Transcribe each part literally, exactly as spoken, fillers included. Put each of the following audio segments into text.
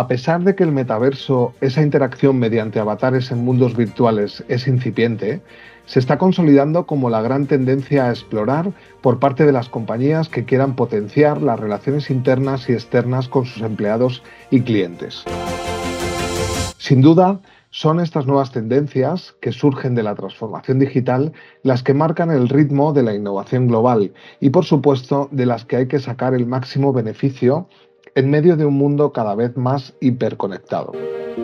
A pesar de que el metaverso, esa interacción mediante avatares en mundos virtuales, es incipiente, se está consolidando como la gran tendencia a explorar por parte de las compañías que quieran potenciar las relaciones internas y externas con sus empleados y clientes. Sin duda, son estas nuevas tendencias que surgen de la transformación digital las que marcan el ritmo de la innovación global y, por supuesto, de las que hay que sacar el máximo beneficio en medio de un mundo cada vez más hiperconectado.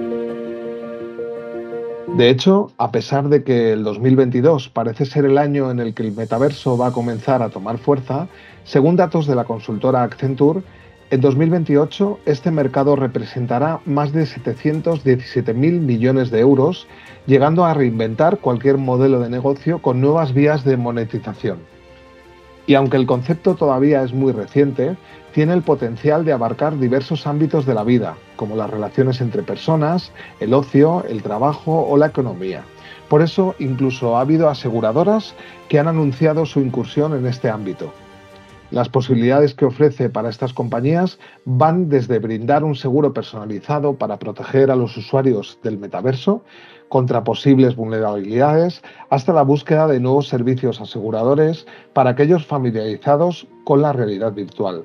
De hecho, a pesar de que el dos mil veintidós parece ser el año en el que el metaverso va a comenzar a tomar fuerza, según datos de la consultora Accenture, en dos mil veintiocho este mercado representará más de setecientos diecisiete mil millones de euros, llegando a reinventar cualquier modelo de negocio con nuevas vías de monetización. Y aunque el concepto todavía es muy reciente, tiene el potencial de abarcar diversos ámbitos de la vida, como las relaciones entre personas, el ocio, el trabajo o la economía. Por eso, incluso ha habido aseguradoras que han anunciado su incursión en este ámbito. Las posibilidades que ofrece para estas compañías van desde brindar un seguro personalizado para proteger a los usuarios del metaverso contra posibles vulnerabilidades, hasta la búsqueda de nuevos servicios aseguradores para aquellos familiarizados con la realidad virtual.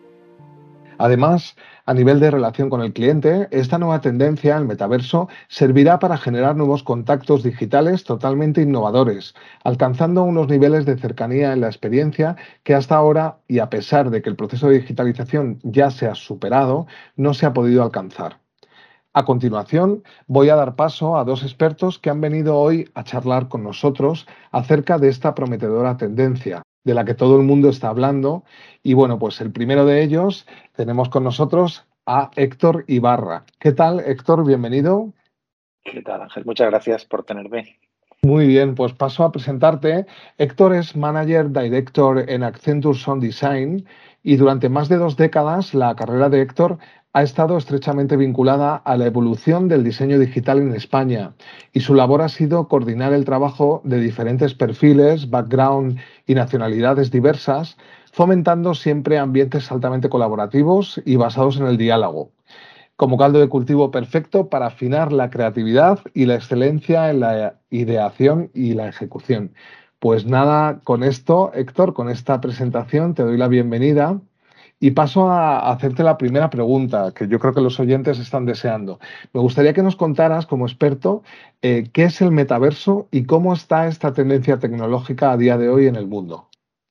Además, a nivel de relación con el cliente, esta nueva tendencia, el metaverso, servirá para generar nuevos contactos digitales totalmente innovadores, alcanzando unos niveles de cercanía en la experiencia que hasta ahora, y a pesar de que el proceso de digitalización ya se ha superado, no se ha podido alcanzar. A continuación, voy a dar paso a dos expertos que han venido hoy a charlar con nosotros acerca de esta prometedora tendencia, de la que todo el mundo está hablando. Y bueno, pues el primero de ellos tenemos con nosotros a Héctor Ibarra. ¿Qué tal, Héctor? Bienvenido. ¿Qué tal, Ángel? Muchas gracias por tenerme. Muy bien, pues paso a presentarte. Héctor es Manager Director en Accenture Sound Design y durante más de dos décadas la carrera de Héctor ha estado estrechamente vinculada a la evolución del diseño digital en España y su labor ha sido coordinar el trabajo de diferentes perfiles, background y nacionalidades diversas, fomentando siempre ambientes altamente colaborativos y basados en el diálogo, como caldo de cultivo perfecto para afinar la creatividad y la excelencia en la ideación y la ejecución. Pues nada, con esto, Héctor, con esta presentación te doy la bienvenida y paso a hacerte la primera pregunta, que yo creo que los oyentes están deseando. Me gustaría que nos contaras, como experto, eh, qué es el metaverso y cómo está esta tendencia tecnológica a día de hoy en el mundo.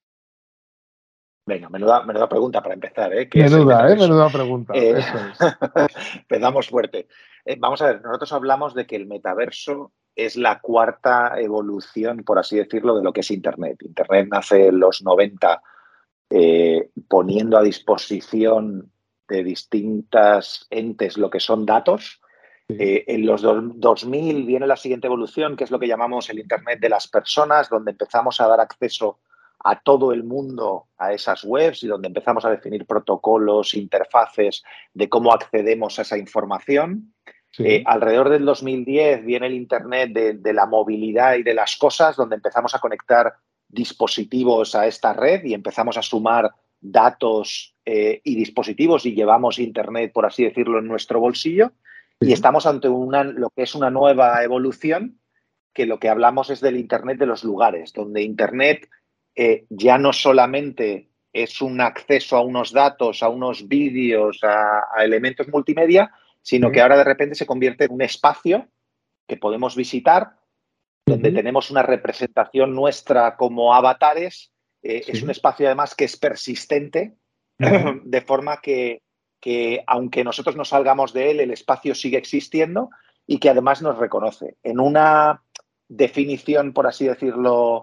Venga, menuda, menuda pregunta para empezar, ¿eh? ¿Qué es el Menuda, ¿eh? metaverso? Menuda pregunta, Eh, eso es. empezamos fuerte. Eh, vamos a ver, nosotros hablamos de que el metaverso es la cuarta evolución, por así decirlo, de lo que es Internet. Internet nace en los noventa eh, poniendo a disposición de distintas entes lo que son datos. Sí, Eh, en los do dos mil viene la siguiente evolución, que es lo que llamamos el Internet de las personas, donde empezamos a dar acceso a todo el mundo a esas webs y donde empezamos a definir protocolos, interfaces de cómo accedemos a esa información. Eh, sí, alrededor del dos mil diez viene el Internet de, de la movilidad y de las cosas, donde empezamos a conectar dispositivos a esta red y empezamos a sumar datos eh, y dispositivos y llevamos Internet, por así decirlo, en nuestro bolsillo. Y sí. estamos ante una, lo que es una nueva evolución, que lo que hablamos es del Internet de los lugares, donde Internet eh, ya no solamente es un acceso a unos datos, a unos vídeos, a, a elementos multimedia, sino que Sí. ahora de repente se convierte en un espacio que podemos visitar, donde Ujú. tenemos una representación nuestra como avatares. Eh, es un Sí. espacio además que es persistente, Ujú. de forma que, que aunque nosotros no salgamos de él, el espacio sigue existiendo y que además nos reconoce. En una definición, por así decirlo,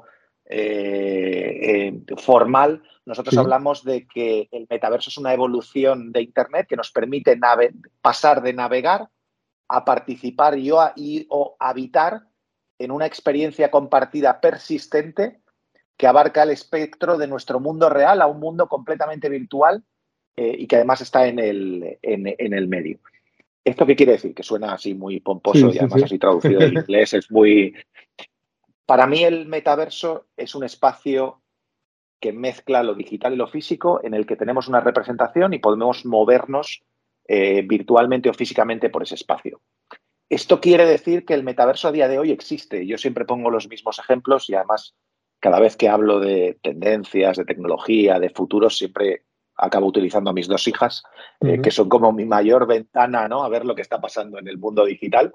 eh, eh, formal, nosotros Sí. hablamos de que el metaverso es una evolución de Internet que nos permite pasar de navegar a participar y o, a, y, o habitar en una experiencia compartida persistente que abarca el espectro de nuestro mundo real a un mundo completamente virtual eh, y que además está en el, en, en el medio. ¿Esto qué quiere decir? Que suena así muy Sí, pomposo y sí, además sí. así traducido del inglés es muy... Para mí el metaverso es un espacio que mezcla lo digital y lo físico, en el que tenemos una representación y podemos movernos eh, virtualmente o físicamente por ese espacio. Esto quiere decir que el metaverso a día de hoy existe. Yo siempre pongo los mismos ejemplos y además cada vez que hablo de tendencias, de tecnología, de futuros, siempre acabo utilizando a mis dos hijas, eh, que Ujú. son como mi mayor ventana, ¿no?, a ver lo que está pasando en el mundo digital.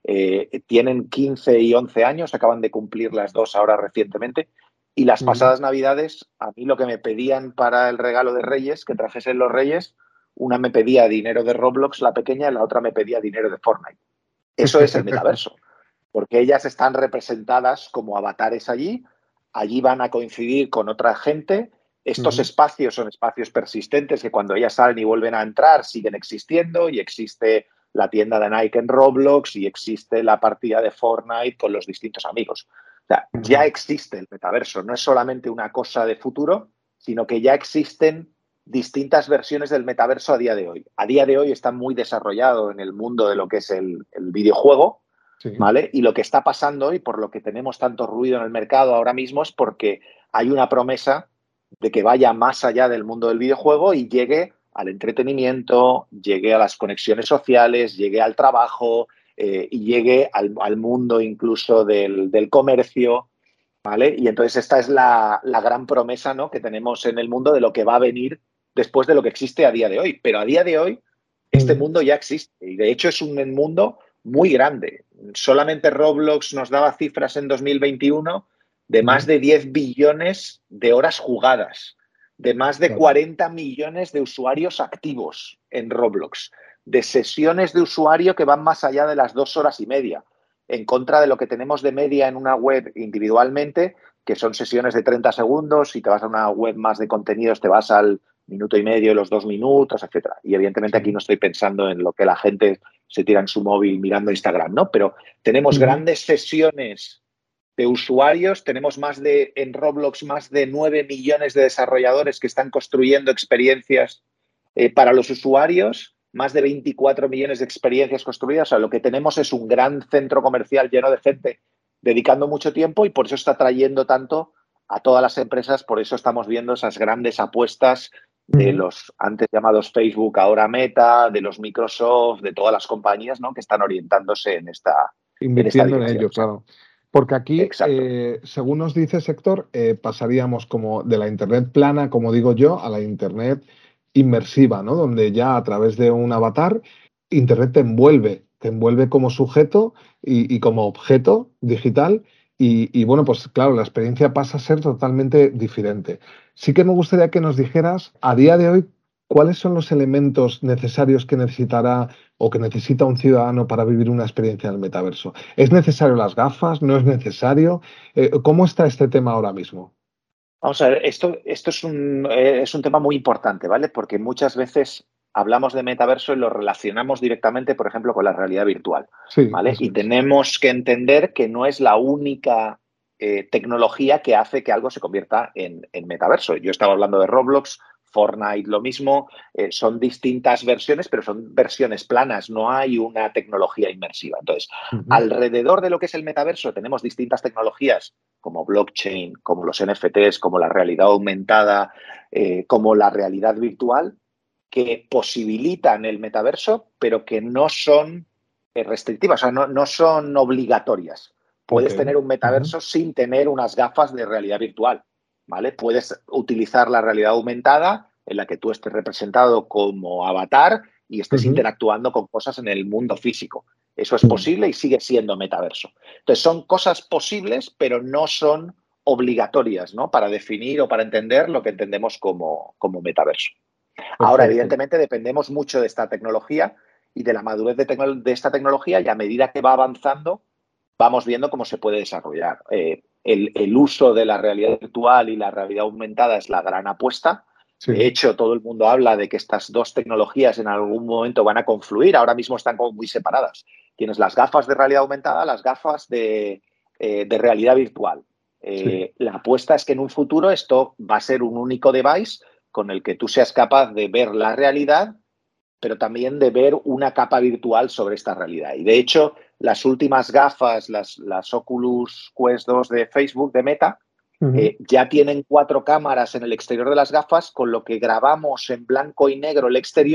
Eh, tienen quince y once años, acaban de cumplir las dos ahora recientemente, y las Ujú. pasadas Navidades, a mí lo que me pedían para el regalo de Reyes, que trajesen los Reyes, una me pedía dinero de Roblox, la pequeña, y la otra me pedía dinero de Fortnite. Eso es el metaverso, porque ellas están representadas como avatares allí, allí van a coincidir con otra gente. Estos Ujú. espacios son espacios persistentes que cuando ellas salen y vuelven a entrar siguen existiendo, y existe la tienda de Nike en Roblox y existe la partida de Fortnite con los distintos amigos. O sea, ya Ujú. existe el metaverso, no es solamente una cosa de futuro, sino que ya existen distintas versiones del metaverso a día de hoy. A día de hoy está muy desarrollado en el mundo de lo que es el, el videojuego, Sí. ¿vale? Y lo que está pasando hoy, por lo que tenemos tanto ruido en el mercado ahora mismo, es porque hay una promesa de que vaya más allá del mundo del videojuego y llegue al entretenimiento, llegue a las conexiones sociales, llegue al trabajo, eh, y llegue al, al mundo incluso del, del comercio, ¿vale? Y entonces esta es la, la gran promesa, ¿no?, que tenemos en el mundo de lo que va a venir después de lo que existe a día de hoy. Pero a día de hoy este Ujú. mundo ya existe y de hecho es un mundo muy grande. Solamente Roblox nos daba cifras en dos mil veintiuno de más Ujú. de diez billones de horas jugadas, de más de Claro. cuarenta millones de usuarios activos en Roblox, de sesiones de usuario que van más allá de las dos horas y media, en contra de lo que tenemos de media en una web individualmente, que son sesiones de treinta segundos. Si te vas a una web más de contenidos, te vas al minuto y medio, los dos minutos, etcétera. Y evidentemente aquí Sí. no estoy pensando en lo que la gente se tira en su móvil mirando Instagram, ¿no? Pero tenemos Ujú. grandes sesiones de usuarios, tenemos más de, en Roblox, más de nueve millones de desarrolladores que están construyendo experiencias eh, para los usuarios, más de veinticuatro millones de experiencias construidas. O sea, lo que tenemos es un gran centro comercial lleno de gente dedicando mucho tiempo, y por eso está trayendo tanto a todas las empresas. Por eso estamos viendo esas grandes apuestas de Ujú. los antes llamados Facebook, ahora Meta, de los Microsoft, de todas las compañías, ¿no?, que están orientándose en esta, en esta Invirtiendo en dirección. ello, claro. Porque aquí, Exacto. eh, según nos dice Héctor, eh, pasaríamos como de la Internet plana, como digo yo, a la Internet inmersiva, ¿no? Donde ya a través de un avatar, Internet te envuelve, te envuelve como sujeto y, y como objeto digital. Y, y bueno, pues claro, la experiencia pasa a ser totalmente diferente. Sí que me gustaría que nos dijeras, a día de hoy, cuáles son los elementos necesarios que necesitará o que necesita un ciudadano para vivir una experiencia en el metaverso. ¿Es necesario las gafas? ¿No es necesario? Eh, ¿cómo está este tema ahora mismo? Vamos a ver, esto, esto es un, eh, es un tema muy importante, ¿vale? Porque muchas veces hablamos de metaverso y lo relacionamos directamente, por ejemplo, con la realidad virtual, Sí, ¿vale? eso Y es. tenemos que entender que no es la única eh, tecnología que hace que algo se convierta en, en metaverso. Yo estaba hablando de Roblox, Fortnite lo mismo, eh, son distintas versiones, pero son versiones planas, no hay una tecnología inmersiva. Entonces, Ujú. alrededor de lo que es el metaverso tenemos distintas tecnologías como blockchain, como los N F Ts, como la realidad aumentada, eh, como la realidad virtual, que posibilitan el metaverso, pero que no son eh, restrictivas, o sea, no, no son obligatorias. Ok. Puedes tener un Ujú. metaverso sin tener unas gafas de realidad virtual, ¿vale? Puedes utilizar la realidad aumentada en la que tú estés representado como avatar y estés Ujú. interactuando con cosas en el mundo físico. Eso es Mm. posible y sigue siendo metaverso. Entonces, son cosas posibles, pero no son obligatorias, ¿no?, para definir o para entender lo que entendemos como, como metaverso. Ahora, Perfecto. evidentemente, dependemos mucho de esta tecnología y de la madurez de, de esta tecnología, y a medida que va avanzando, vamos viendo cómo se puede desarrollar. Eh, el, el uso de la realidad virtual y la realidad aumentada es la gran apuesta. De Sí. hecho, todo el mundo habla de que estas dos tecnologías en algún momento van a confluir. Ahora mismo están como muy separadas. Tienes las gafas de realidad aumentada, las gafas de, eh, de realidad virtual. Sí. Eh, la apuesta es que en un futuro esto va a ser un único device con el que tú seas capaz de ver la realidad, pero también de ver una capa virtual sobre esta realidad. Y de hecho, las últimas gafas, las, las Oculus Quest dos de Facebook, de Meta, Ujú. eh, ya tienen cuatro cámaras en el exterior de las gafas, con lo que grabamos en blanco y negro el exterior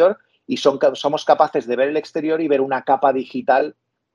y son, somos capaces de ver el exterior y ver una capa digital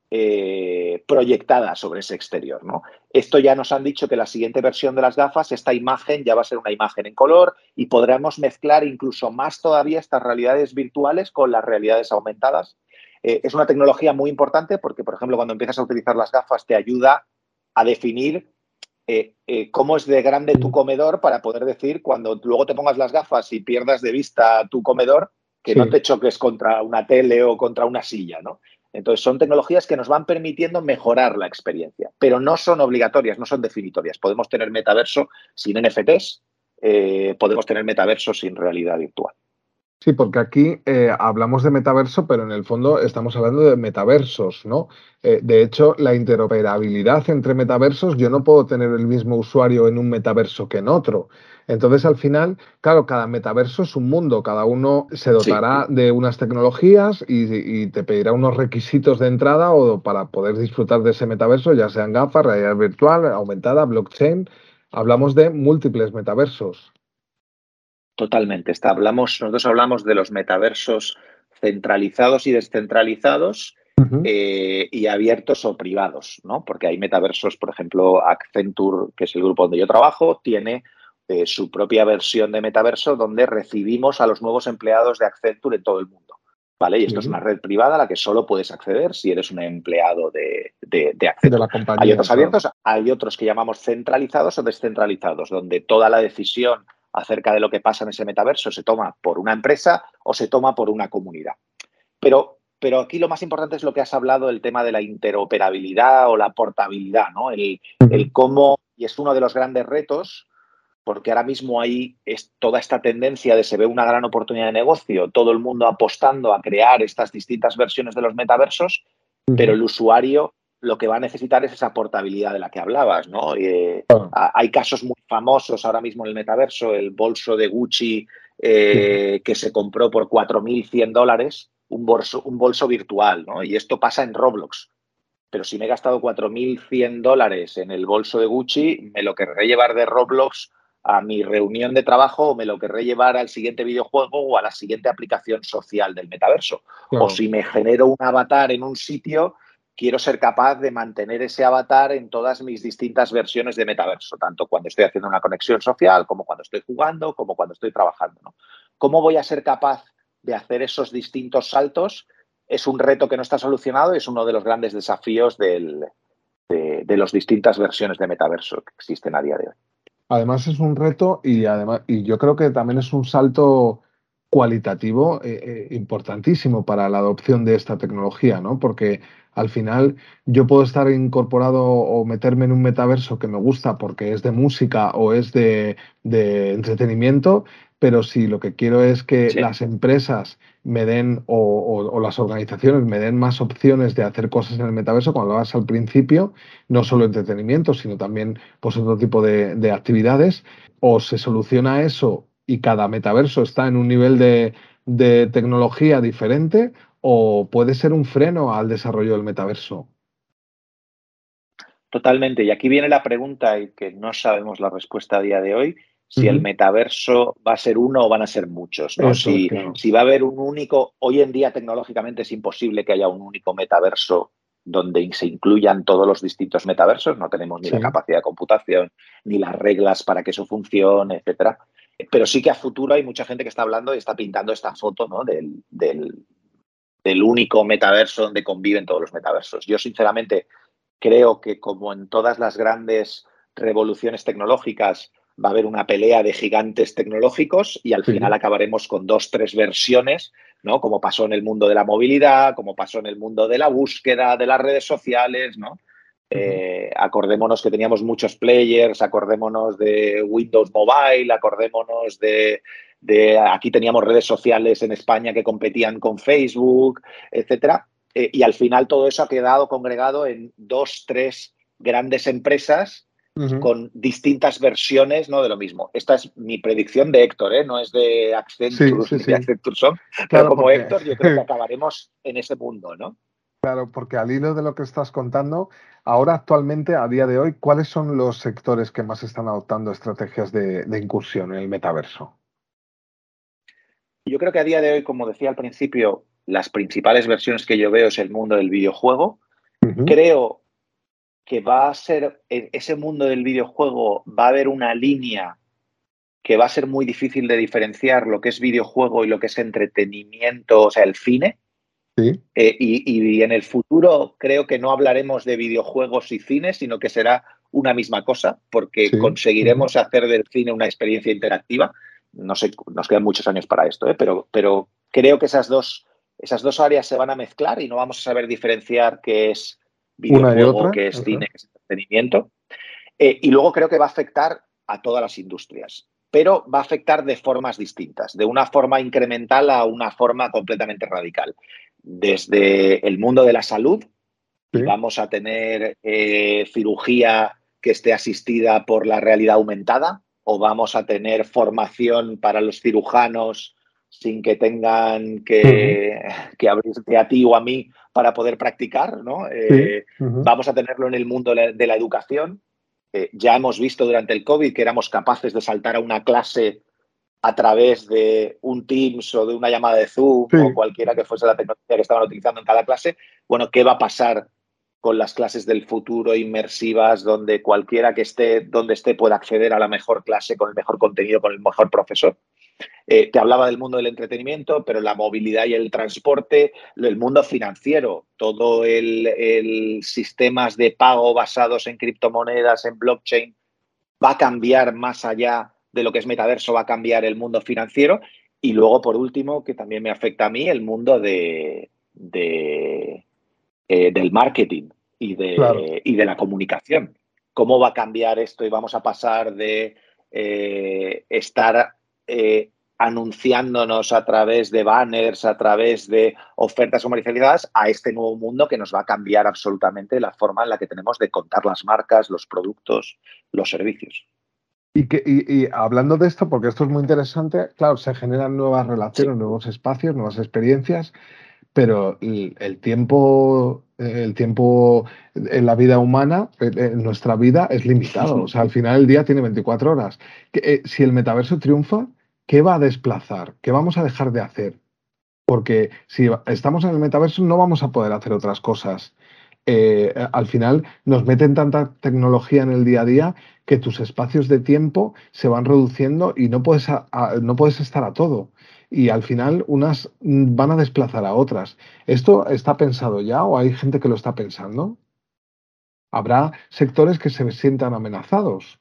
eh, proyectada sobre ese exterior, ¿no? Esto ya nos han dicho que la siguiente versión de las gafas, esta imagen ya va a ser una imagen en color y podremos mezclar incluso más todavía estas realidades virtuales con las realidades aumentadas. Eh, es una tecnología muy importante porque, por ejemplo, cuando empiezas a utilizar las gafas te ayuda a definir Eh, eh, cómo es de grande tu comedor para poder decir, cuando luego te pongas las gafas y pierdas de vista tu comedor, que no Sí. te choques contra una tele o contra una silla, ¿no? Entonces, son tecnologías que nos van permitiendo mejorar la experiencia, pero no son obligatorias, no son definitorias. Podemos tener metaverso sin N F Ts, eh, podemos tener metaverso sin realidad virtual. Sí, porque aquí eh, hablamos de metaverso, pero en el fondo estamos hablando de metaversos, ¿no? Eh, de hecho, la interoperabilidad entre metaversos, yo no puedo tener el mismo usuario en un metaverso que en otro. Entonces, al final, claro, cada metaverso es un mundo, cada uno se Sí, dotará de unas tecnologías y, y te pedirá unos requisitos de entrada o para poder disfrutar de ese metaverso, ya sean gafas, realidad virtual, aumentada, blockchain. Hablamos de múltiples metaversos. totalmente. Está, hablamos, nosotros hablamos de los metaversos centralizados y descentralizados Ujú. eh, y abiertos o privados, ¿no? Porque hay metaversos, por ejemplo, Accenture, que es el grupo donde yo trabajo, tiene eh, su propia versión de metaverso donde recibimos a los nuevos empleados de Accenture en todo el mundo, ¿vale? Y esto es Sí, una red privada a la que solo puedes acceder si eres un empleado de, de, de de Accenture. la Hay compañía, otros claro. abiertos, hay otros que llamamos centralizados o descentralizados, donde toda la decisión acerca de lo que pasa en ese metaverso se toma por una empresa o se toma por una comunidad. Pero, pero aquí lo más importante es lo que has hablado, el tema de la interoperabilidad o la portabilidad, ¿no? El, Ujú. el cómo, y es uno de los grandes retos, porque ahora mismo hay es toda esta tendencia de se ve una gran oportunidad de negocio, todo el mundo apostando a crear estas distintas versiones de los metaversos, pero Ujú. el usuario lo que va a necesitar es esa portabilidad de la que hablabas, ¿no? Eh, Claro, hay casos muy famosos ahora mismo en el metaverso, el bolso de Gucci sí. eh, que se compró por cuatro mil cien dólares, un bolso, un bolso virtual, ¿no? Y esto pasa en Roblox. Pero si me he gastado cuatro mil cien dólares en el bolso de Gucci, me lo querré llevar de Roblox a mi reunión de trabajo o me lo querré llevar al siguiente videojuego o a la siguiente aplicación social del metaverso. O Claro. si me genero un avatar en un sitio, quiero ser capaz de mantener ese avatar en todas mis distintas versiones de metaverso, tanto cuando estoy haciendo una conexión social, como cuando estoy jugando, como cuando estoy trabajando, ¿no? ¿Cómo voy a ser capaz de hacer esos distintos saltos? Es un reto que no está solucionado y es uno de los grandes desafíos del, de, de las distintas versiones de metaverso que existen a día de hoy. Además es un reto y además y yo creo que también es un salto cualitativo eh, eh, importantísimo para la adopción de esta tecnología, ¿no? Porque al final yo puedo estar incorporado o meterme en un metaverso que me gusta porque es de música o es de, de entretenimiento, pero si lo que quiero es que Sí, las empresas me den o, o- o las organizaciones me den más opciones de hacer cosas en el metaverso, como hablabas al principio, no solo entretenimiento, sino también pues otro tipo de, de actividades, o se soluciona eso y cada metaverso está en un nivel de, de tecnología diferente, o puede ser un freno al desarrollo del metaverso. totalmente. Y aquí viene la pregunta y que no sabemos la respuesta a día de hoy, si el Ujú. metaverso va a ser uno o van a ser muchos, ¿no? Eso es, Si, claro. si va a haber un único, hoy en día tecnológicamente es imposible que haya un único metaverso donde se incluyan todos los distintos metaversos, no tenemos ni la Sí. capacidad de computación, ni las reglas para que eso funcione, etcétera. Pero sí que a futuro hay mucha gente que está hablando y está pintando esta foto, ¿no? del, del, del único metaverso donde conviven todos los metaversos. Yo, sinceramente, creo que como en todas las grandes revoluciones tecnológicas va a haber una pelea de gigantes tecnológicos y al final Sí. acabaremos con dos, tres versiones, ¿no? Como pasó en el mundo de la movilidad, como pasó en el mundo de la búsqueda, de las redes sociales, ¿no? Ujú. Eh, acordémonos que teníamos muchos players, acordémonos de Windows Mobile, acordémonos de, de aquí teníamos redes sociales en España que competían con Facebook, etcétera. Eh, y al final todo eso ha quedado congregado en dos, tres grandes empresas Ujú. con distintas versiones, ¿no? De lo mismo. Esta es mi predicción de Héctor, ¿eh? No es de Sí, Accenture sí, ni de sí. Accenture Song, pero Claro, como porque Héctor yo creo que acabaremos en ese mundo, ¿no? claro, porque al hilo de lo que estás contando, ahora actualmente, a día de hoy, ¿cuáles son los sectores que más están adoptando estrategias de, de incursión en el metaverso? Yo creo que a día de hoy, como decía al principio, las principales versiones que yo veo es el mundo del videojuego. Ujú. Creo que va a ser, en ese mundo del videojuego va a haber una línea que va a ser muy difícil de diferenciar lo que es videojuego y lo que es entretenimiento, o sea, el cine. Sí, Eh, y, y en el futuro creo que no hablaremos de videojuegos y cine, sino que será una misma cosa, porque sí. Ujú. conseguiremos hacer del cine una experiencia interactiva. No sé, nos quedan muchos años para esto, ¿eh? pero, pero creo que esas dos, esas dos áreas se van a mezclar y no vamos a saber diferenciar qué es Una y videojuego, otra. qué es Ajá. cine, qué es entretenimiento. Eh, y luego creo que va a afectar a todas las industrias, pero va a afectar de formas distintas, de una forma incremental a una forma completamente radical. Desde el mundo de la salud, y Sí. vamos a tener eh, cirugía que esté asistida por la realidad aumentada, o vamos a tener formación para los cirujanos sin que tengan Ujú. que, que abrirte a ti o a mí para poder practicar, ¿no? Sí. Eh, Ujú. vamos a tenerlo en el mundo de la educación. Eh, ya hemos visto durante el COVID que éramos capaces de saltar a una clase a través de un Teams o de una llamada de Zoom o Sí. cualquiera que fuese la tecnología que estaban utilizando en cada clase. Bueno, ¿qué va a pasar con las clases del futuro inmersivas donde cualquiera que esté donde esté pueda acceder a la mejor clase con el mejor contenido, con el mejor profesor? Eh, te hablaba del mundo del entretenimiento, pero la movilidad y el transporte, el mundo financiero, todo el, el sistemas de pago basados en criptomonedas, en blockchain, va a cambiar más allá de lo que es metaverso, va a cambiar el mundo financiero. Y luego, por último, que también me afecta a mí, el mundo de, de, eh, del marketing y Claro. de, y de la comunicación. ¿Cómo va a cambiar esto y vamos a pasar de eh, estar eh, anunciándonos a través de banners, a través de ofertas comercializadas, a este nuevo mundo que nos va a cambiar absolutamente la forma en la que tenemos de contar las marcas, los productos, los servicios? Y, que, y, y hablando de esto, porque esto es muy interesante, claro, se generan nuevas Sí, relaciones, nuevos espacios, nuevas experiencias, pero el, el tiempo, eh, el tiempo en la vida humana, en, en nuestra vida, es limitado. O sea, al final el día tiene veinticuatro horas. Que, eh, si el metaverso triunfa, ¿qué va a desplazar? ¿Qué vamos a dejar de hacer? Porque si estamos en el metaverso no vamos a poder hacer otras cosas. Eh, al final nos meten tanta tecnología en el día a día que tus espacios de tiempo se van reduciendo y no puedes, a- a- no puedes estar a todo. Y al final unas mm, van a desplazar a otras. ¿Esto está pensado ya o hay gente que lo está pensando? Habrá sectores que se sientan amenazados.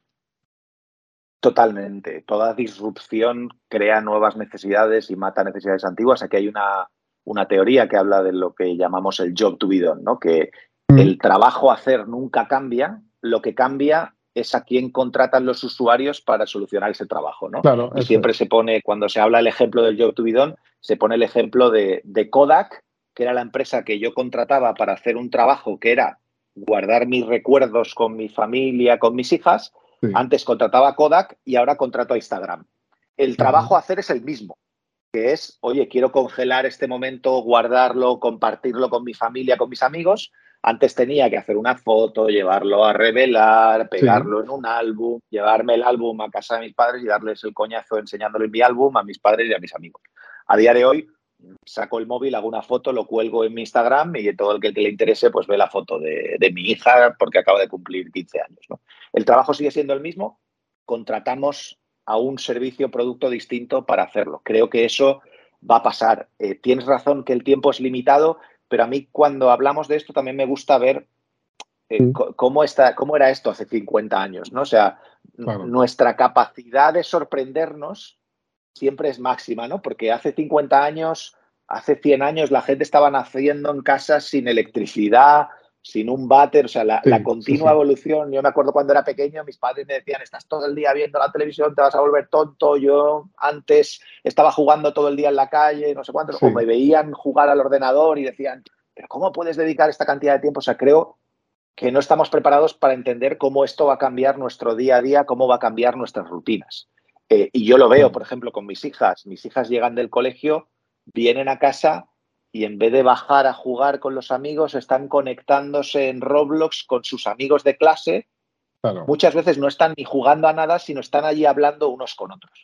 totalmente. Toda disrupción crea nuevas necesidades y mata necesidades antiguas. Aquí hay una, una teoría que habla de lo que llamamos el job to be done, ¿no? Que Mm. el trabajo a hacer nunca cambia, lo que cambia es a quién contratan los usuarios para solucionar ese trabajo, ¿no? Claro, Y eso siempre es. se pone, cuando se habla el ejemplo del job to be done, se pone el ejemplo de, de Kodak, que era la empresa que yo contrataba para hacer un trabajo que era guardar mis recuerdos con mi familia, con mis hijas. Sí. Antes contrataba a Kodak y ahora contrato a Instagram. El Ujú. trabajo a hacer es el mismo, que es, oye, quiero congelar este momento, guardarlo, compartirlo con mi familia, con mis amigos. Antes tenía que hacer una foto, llevarlo a revelar, Sí, pegarlo en un álbum, llevarme el álbum a casa de mis padres y darles el coñazo enseñándole mi álbum a mis padres y a mis amigos. A día de hoy saco el móvil, hago una foto, lo cuelgo en mi Instagram y todo el que, que le interese pues ve la foto de, de mi hija porque acaba de cumplir quince años, ¿no? El trabajo sigue siendo el mismo, contratamos a un servicio o producto distinto para hacerlo. Creo que eso va a pasar. Eh, tienes razón que el tiempo es limitado, pero a mí cuando hablamos de esto también me gusta ver eh, sí, cómo, está, cómo era esto hace cincuenta años, ¿no? O sea, claro. nuestra capacidad de sorprendernos siempre es máxima, ¿no? Porque hace cincuenta años, hace cien años, la gente estaba naciendo en casas sin electricidad, sin un váter, o sea, la, la Sí, sí, continua sí. evolución. Yo me acuerdo cuando era pequeño, mis padres me decían, estás todo el día viendo la televisión, te vas a volver tonto. Yo antes estaba jugando todo el día en la calle, no sé cuánto, o Sí. me veían jugar al ordenador y decían, pero ¿cómo puedes dedicar esta cantidad de tiempo? O sea, creo que no estamos preparados para entender cómo esto va a cambiar nuestro día a día, cómo va a cambiar nuestras rutinas. Eh, y yo lo veo, por ejemplo, con mis hijas. Mis hijas llegan del colegio, vienen a casa y en vez de bajar a jugar con los amigos, están conectándose en Roblox con sus amigos de clase. Claro. Muchas veces no están ni jugando a nada, sino están allí hablando unos con otros.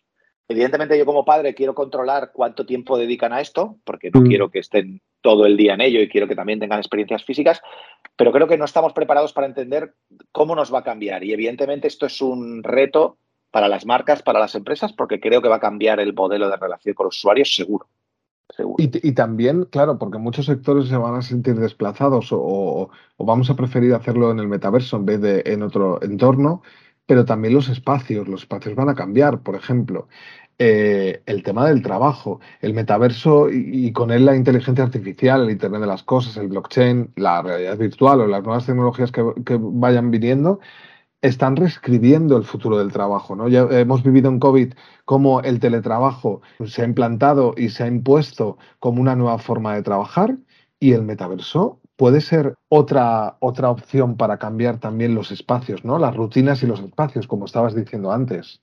Evidentemente, yo como padre quiero controlar cuánto tiempo dedican a esto, porque no Mm. quiero que estén todo el día en ello y quiero que también tengan experiencias físicas, pero creo que no estamos preparados para entender cómo nos va a cambiar. Y evidentemente esto es un reto para las marcas, para las empresas, porque creo que va a cambiar el modelo de relación con los usuarios, seguro, seguro. Y, t- y también, claro, porque muchos sectores se van a sentir desplazados o, o- o vamos a preferir hacerlo en el metaverso en vez de en otro entorno, pero también los espacios, los espacios van a cambiar. Por ejemplo, eh, el tema del trabajo, el metaverso y, y con él la inteligencia artificial, el Internet de las cosas, el blockchain, la realidad virtual o las nuevas tecnologías que, que vayan viniendo están reescribiendo el futuro del trabajo, ¿no? Ya hemos vivido en COVID cómo el teletrabajo se ha implantado y se ha impuesto como una nueva forma de trabajar y el metaverso puede ser otra, otra opción para cambiar también los espacios, ¿no? Las rutinas y los espacios, como estabas diciendo antes.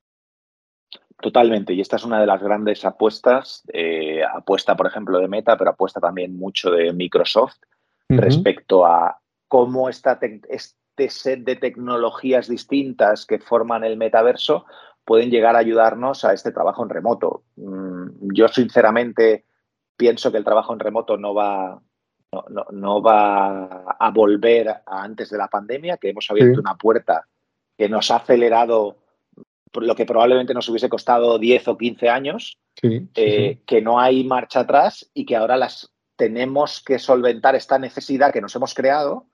Totalmente. Y esta es una de las grandes apuestas, eh, apuesta, por ejemplo, de Meta, pero apuesta también mucho de Microsoft Ujú. respecto a cómo esta te- este set de tecnologías distintas que forman el metaverso pueden llegar a ayudarnos a este trabajo en remoto. Mm, Yo, sinceramente, pienso que el trabajo en remoto no va, no, no- no va a volver a antes de la pandemia, que hemos abierto Sí, una puerta que nos ha acelerado por lo que probablemente nos hubiese costado diez o quince años, sí, sí, sí. eh, que no hay marcha atrás y que ahora las tenemos que solventar esta necesidad que nos hemos creado,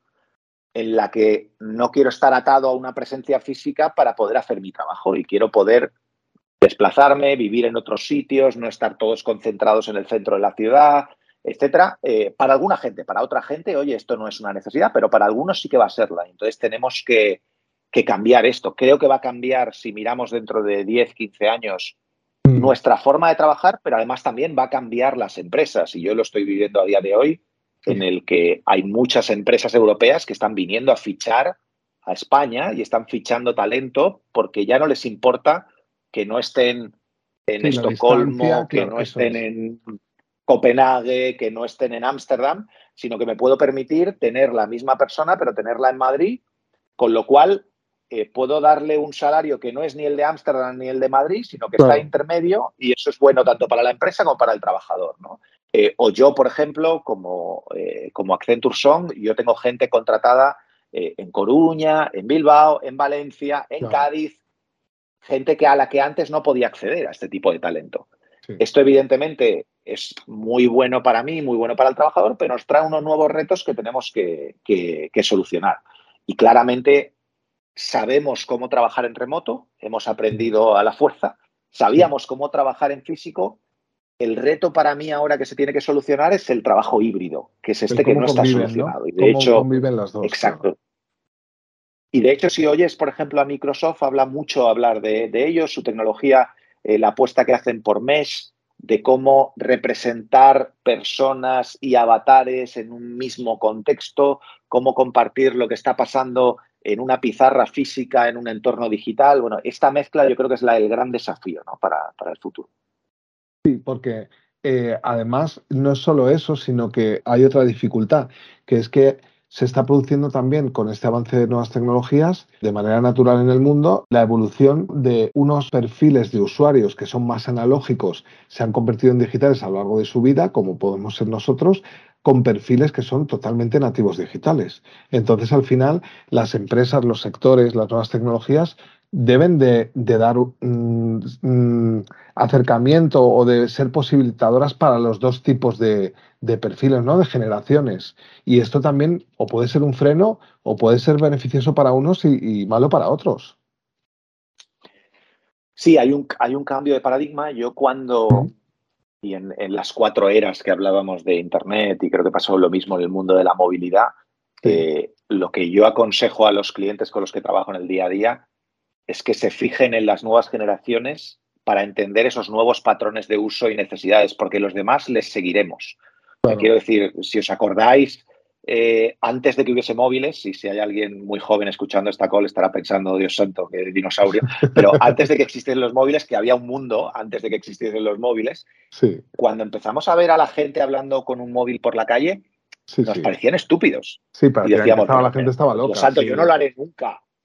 en la que no quiero estar atado a una presencia física para poder hacer mi trabajo y quiero poder desplazarme, vivir en otros sitios, no estar todos concentrados en el centro de la ciudad, etcétera. Eh, para alguna gente, para otra gente, oye, esto no es una necesidad, pero para algunos sí que va a serla. Entonces tenemos que, que cambiar esto. Creo que va a cambiar, si miramos dentro de diez, quince años, Mm. nuestra forma de trabajar, pero además también va a cambiar las empresas. Y yo lo estoy viviendo a día de hoy, en Sí, el que hay muchas empresas europeas que están viniendo a fichar a España y están fichando talento porque ya no les importa que no estén en sí, la distancia, Estocolmo, que claro, no eso estén es. en Copenhague, que no estén en Ámsterdam, sino que me puedo permitir tener la misma persona, pero tenerla en Madrid, con lo cual eh, puedo darle un salario que no es ni el de Ámsterdam ni el de Madrid, sino que está Claro. intermedio y eso es bueno tanto para la empresa como para el trabajador, ¿no? Eh, o yo, por ejemplo, como, eh, como Accenture Song, yo tengo gente contratada eh, en Coruña, en Bilbao, en Valencia, en Claro, Cádiz, gente que a la que antes no podía acceder a este tipo de talento. sí. Esto evidentemente es muy bueno para mí, muy bueno para el trabajador, pero nos trae unos nuevos retos que tenemos que, que, que solucionar. Y claramente sabemos cómo trabajar en remoto, hemos Mm. aprendido a la fuerza, Sí. sabíamos cómo trabajar en físico. El reto para mí ahora que se tiene que solucionar es el trabajo híbrido, que es El este que cómo no está conviven, ¿no? solucionado. Y de Cómo hecho, conviven las dos, claro. exacto. Y de hecho, si oyes, por ejemplo, a Microsoft, habla mucho hablar de, de ellos, su tecnología, eh, la apuesta que hacen por Mesh, de cómo representar personas y avatares en un mismo contexto, cómo compartir lo que está pasando en una pizarra física, en un entorno digital. Bueno, esta mezcla yo creo que es la, el gran desafío, ¿no? para, para el futuro. Sí, porque eh, además no es solo eso, sino que hay otra dificultad, que es que se está produciendo también con este avance de nuevas tecnologías, de manera natural en el mundo, la evolución de unos perfiles de usuarios que son más analógicos, se han convertido en digitales a lo largo de su vida, como podemos ser nosotros, con perfiles que son totalmente nativos digitales. Entonces, al final, las empresas, los sectores, las nuevas tecnologías deben de, de dar mm, mm, acercamiento o de ser posibilitadoras para los dos tipos de, de perfiles, ¿no? De generaciones. Y esto también o puede ser un freno o puede ser beneficioso para unos y, y malo para otros. Sí, hay un, hay un cambio de paradigma. Yo cuando, Mm. y en, en las cuatro eras que hablábamos de Internet, y creo que pasó lo mismo en el mundo de la movilidad, Sí, eh, lo que yo aconsejo a los clientes con los que trabajo en el día a día es que se fijen en las nuevas generaciones para entender esos nuevos patrones de uso y necesidades, porque los demás les seguiremos. Eh, claro. quiero decir, si os acordáis, eh, antes de que hubiese móviles, y si hay alguien muy joven escuchando esta call estará pensando, Dios santo, qué dinosaurio, pero antes de que existiesen los móviles, que había un mundo antes de que existiesen los móviles, Sí, cuando empezamos a ver a la gente hablando con un móvil por la calle, sí, nos sí. parecían estúpidos. Sí, Y parecían que decíamos, estaba, la pero, gente pero, estaba Dios loca, santo, sí. yo no lo haré nunca.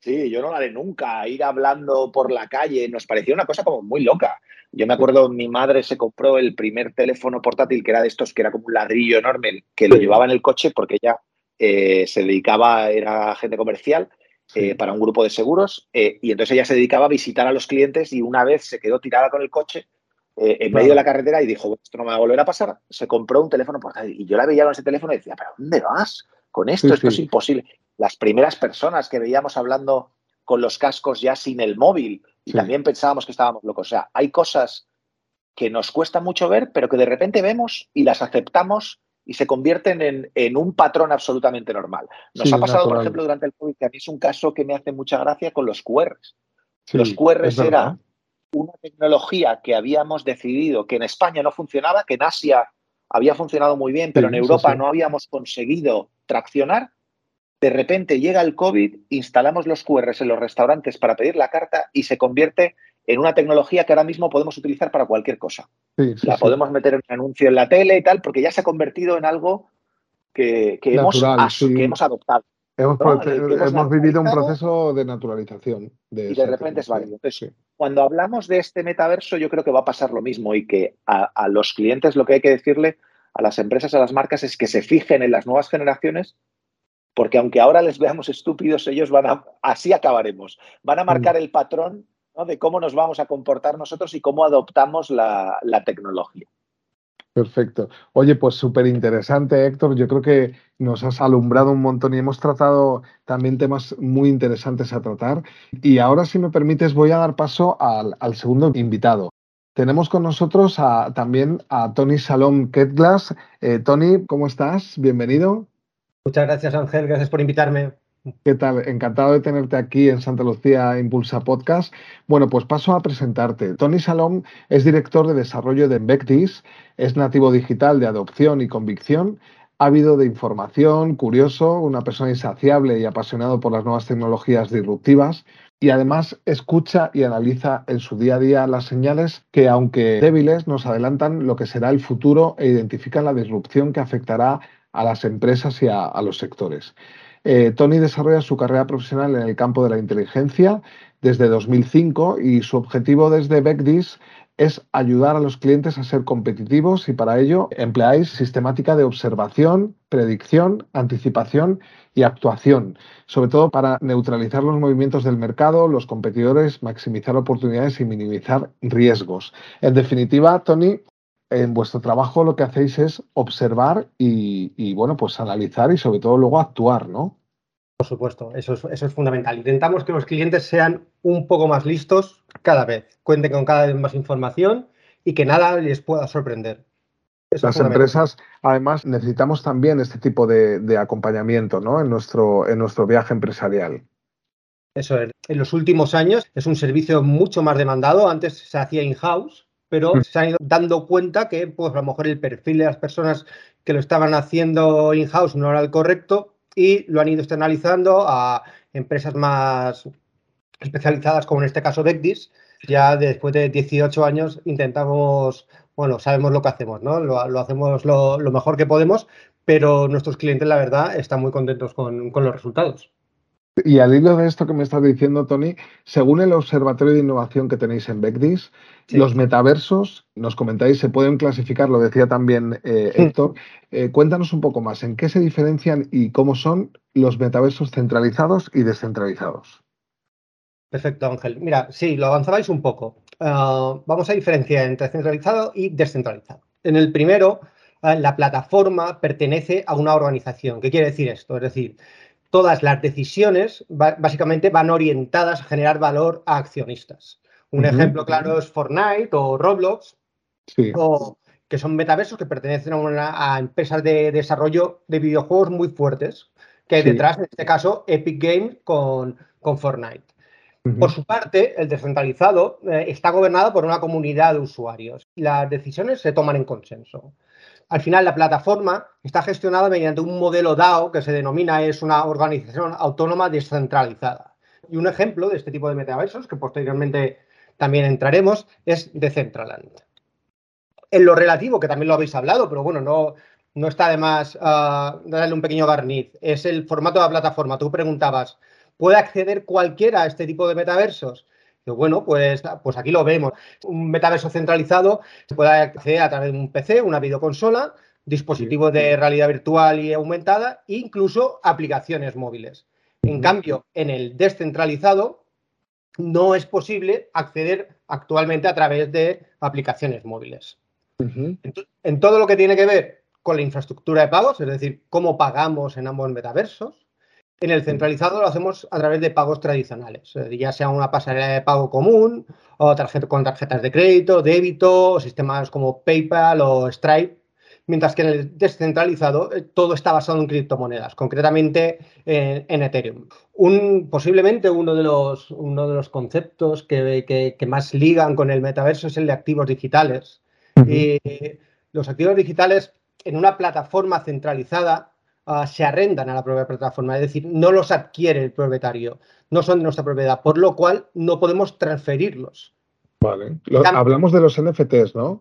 Sí, yo no la haré nunca, ir hablando por la calle, nos parecía una cosa como muy loca. Yo me acuerdo, mi madre se compró el primer teléfono portátil que era de estos, que era como un ladrillo enorme, que lo Sí, llevaba en el coche porque ella eh, se dedicaba, era agente comercial eh, sí, para un grupo de seguros eh, y entonces ella se dedicaba a visitar a los clientes y una vez se quedó tirada con el coche eh, en medio de la claro. carretera y dijo, esto no me va a volver a pasar, se compró un teléfono portátil y yo la veía con ese teléfono y decía, ¿pero dónde vas con Sí, esto? Esto es sí, imposible. Las primeras personas que veíamos hablando con los cascos ya sin el móvil y sí. también pensábamos que estábamos locos. O sea, hay cosas que nos cuesta mucho ver, pero que de repente vemos y las aceptamos y se convierten en, en un patrón absolutamente normal. Nos Sí, ha pasado, por natural. ejemplo, durante el COVID, que a mí es un caso que me hace mucha gracia con los Q Rs. Los Sí, es Q Rs verdad. era una tecnología que habíamos decidido que en España no funcionaba, que en Asia había funcionado muy bien, pero en Sí, sí, Europa sí. no habíamos conseguido traccionar. De repente llega el COVID, instalamos los Q Rs en los restaurantes para pedir la carta y se convierte en una tecnología que ahora mismo podemos utilizar para cualquier cosa. Sí, sí, La sí. podemos meter en un anuncio en la tele y tal, porque ya se ha convertido en algo que, que hemos, Natural, as- que sí. hemos adoptado, Hemos, ¿no? prote- En el que hemos hemos vivido un naturalizado proceso de naturalización de y de esa repente es tecnología. válido. Entonces, Sí. cuando hablamos de este metaverso, yo creo que va a pasar lo mismo y que a, a los clientes lo que hay que decirle, a las empresas, a las marcas, es que se fijen en las nuevas generaciones porque aunque ahora les veamos estúpidos, ellos van a, así acabaremos, van a Mm. marcar el patrón, ¿no?, de cómo nos vamos a comportar nosotros y cómo adoptamos la, la tecnología. Perfecto. Oye, pues súper interesante, Héctor. Yo creo que nos has alumbrado un montón y hemos tratado también temas muy interesantes a tratar. Y ahora, si me permites, voy a dar paso al, al segundo invitado. Tenemos con nosotros a- también a Tony Salom Ketglas. Eh, Tony, ¿cómo estás? Bienvenido. Muchas gracias, Ángel. Gracias por invitarme. ¿Qué tal? Encantado de tenerte aquí en Santa Lucía Impulsa Podcast. Bueno, pues paso a presentarte. Tony Salom es director de desarrollo de Embectis, es nativo digital de adopción y convicción, ávido de información, curioso, una persona insaciable y apasionado por las nuevas tecnologías disruptivas y además escucha y analiza en su día a día las señales que, aunque débiles, nos adelantan lo que será el futuro e identifican la disrupción que afectará a las empresas y a, a los sectores. Eh, Tony desarrolla su carrera profesional en el campo de la inteligencia desde dos mil cinco y su objetivo desde Becdis es ayudar a los clientes a ser competitivos y para ello empleáis sistemática de observación, predicción, anticipación y actuación, sobre todo para neutralizar los movimientos del mercado, los competidores, maximizar oportunidades y minimizar riesgos. En definitiva, Tony, en vuestro trabajo lo que hacéis es observar y, y, bueno, pues analizar y sobre todo luego actuar, ¿no? Por supuesto, eso es, eso es fundamental. Intentamos que los clientes sean un poco más listos cada vez, cuenten con cada vez más información y que nada les pueda sorprender. Eso es Las fundamental. empresas, además, necesitamos también este tipo de, de acompañamiento, ¿no? En nuestro, en nuestro viaje empresarial. Eso es. En los últimos años es un servicio mucho más demandado. Antes se hacía in-house, pero se han ido dando cuenta que pues, a lo mejor el perfil de las personas que lo estaban haciendo in-house no era el correcto y lo han ido externalizando a empresas más especializadas, como en este caso Becdis. Ya después de dieciocho años intentamos, bueno, sabemos lo que hacemos, ¿no? Lo, lo hacemos lo, lo, mejor que podemos, pero nuestros clientes, la verdad, están muy contentos con, con los resultados. Y al hilo de esto que me estás diciendo, Tony, según el Observatorio de Innovación que tenéis en Becdis, Sí. los metaversos, nos comentáis, se pueden clasificar, lo decía también eh, Héctor. Eh, cuéntanos un poco más, ¿en qué se diferencian y cómo son los metaversos centralizados y descentralizados? Perfecto, Ángel. Mira, sí, lo avanzabais un poco. Uh, vamos a diferenciar entre centralizado y descentralizado. En el primero, uh, la plataforma pertenece a una organización. ¿Qué quiere decir esto? Es decir, todas las decisiones básicamente van orientadas a generar valor a accionistas. Un Uh-huh. ejemplo claro es Fortnite o Roblox, Sí. o que son metaversos que pertenecen a, una, a empresas de desarrollo de videojuegos muy fuertes, que hay Sí. detrás, en este caso, Epic Games con, con Fortnite. Uh-huh. Por su parte, el descentralizado eh, está gobernado por una comunidad de usuarios. Las decisiones se toman en consenso. Al final, la plataforma está gestionada mediante un modelo D A O que se denomina es una organización autónoma descentralizada. Y un ejemplo de este tipo de metaversos, que posteriormente también entraremos, es Decentraland. En lo relativo, que también lo habéis hablado, pero bueno, no, no está de más uh, darle un pequeño barniz, es el formato de la plataforma. Tú preguntabas, ¿puede acceder cualquiera a este tipo de metaversos? Bueno, pues, pues aquí lo vemos. Un metaverso centralizado se puede acceder a través de un P C, una videoconsola, dispositivos de realidad virtual y aumentada e incluso aplicaciones móviles. En cambio, en el descentralizado no es posible acceder actualmente a través de aplicaciones móviles. Uh-huh. en, en todo lo que tiene que ver con la infraestructura de pagos, es decir, cómo pagamos en ambos metaversos, en el centralizado lo hacemos a través de pagos tradicionales, ya sea una pasarela de pago común o tarjeta, con tarjetas de crédito, débito, o sistemas como PayPal o Stripe, mientras que en el descentralizado eh, todo está basado en criptomonedas, concretamente en, en Ethereum. Un, posiblemente uno de los, uno de los conceptos que, que, que más ligan con el metaverso es el de activos digitales. Uh-huh. Y los activos digitales en una plataforma centralizada Uh, se arrendan a la propia plataforma, es decir, no los adquiere el propietario, no son de nuestra propiedad, por lo cual no podemos transferirlos. Vale. Lo, hablamos de los N F Ts, ¿no?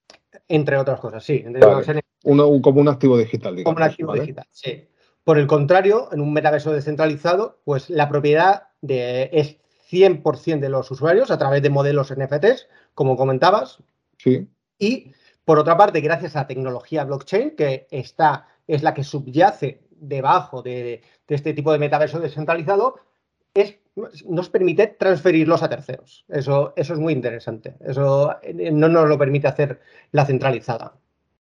Entre otras cosas, sí. Entre vale. los N F Ts. Uno, un, como un activo digital, digamos. Como un activo ¿vale? digital, sí. Por el contrario, en un metaverso descentralizado, pues la propiedad de, es cien por ciento de los usuarios a través de modelos N F Ts, como comentabas. Sí. Y, por otra parte, gracias a la tecnología blockchain, que está, es la que subyace debajo de, de este tipo de metaverso descentralizado, es, nos permite transferirlos a terceros. Eso, eso es muy interesante. Eso no nos lo permite hacer la centralizada.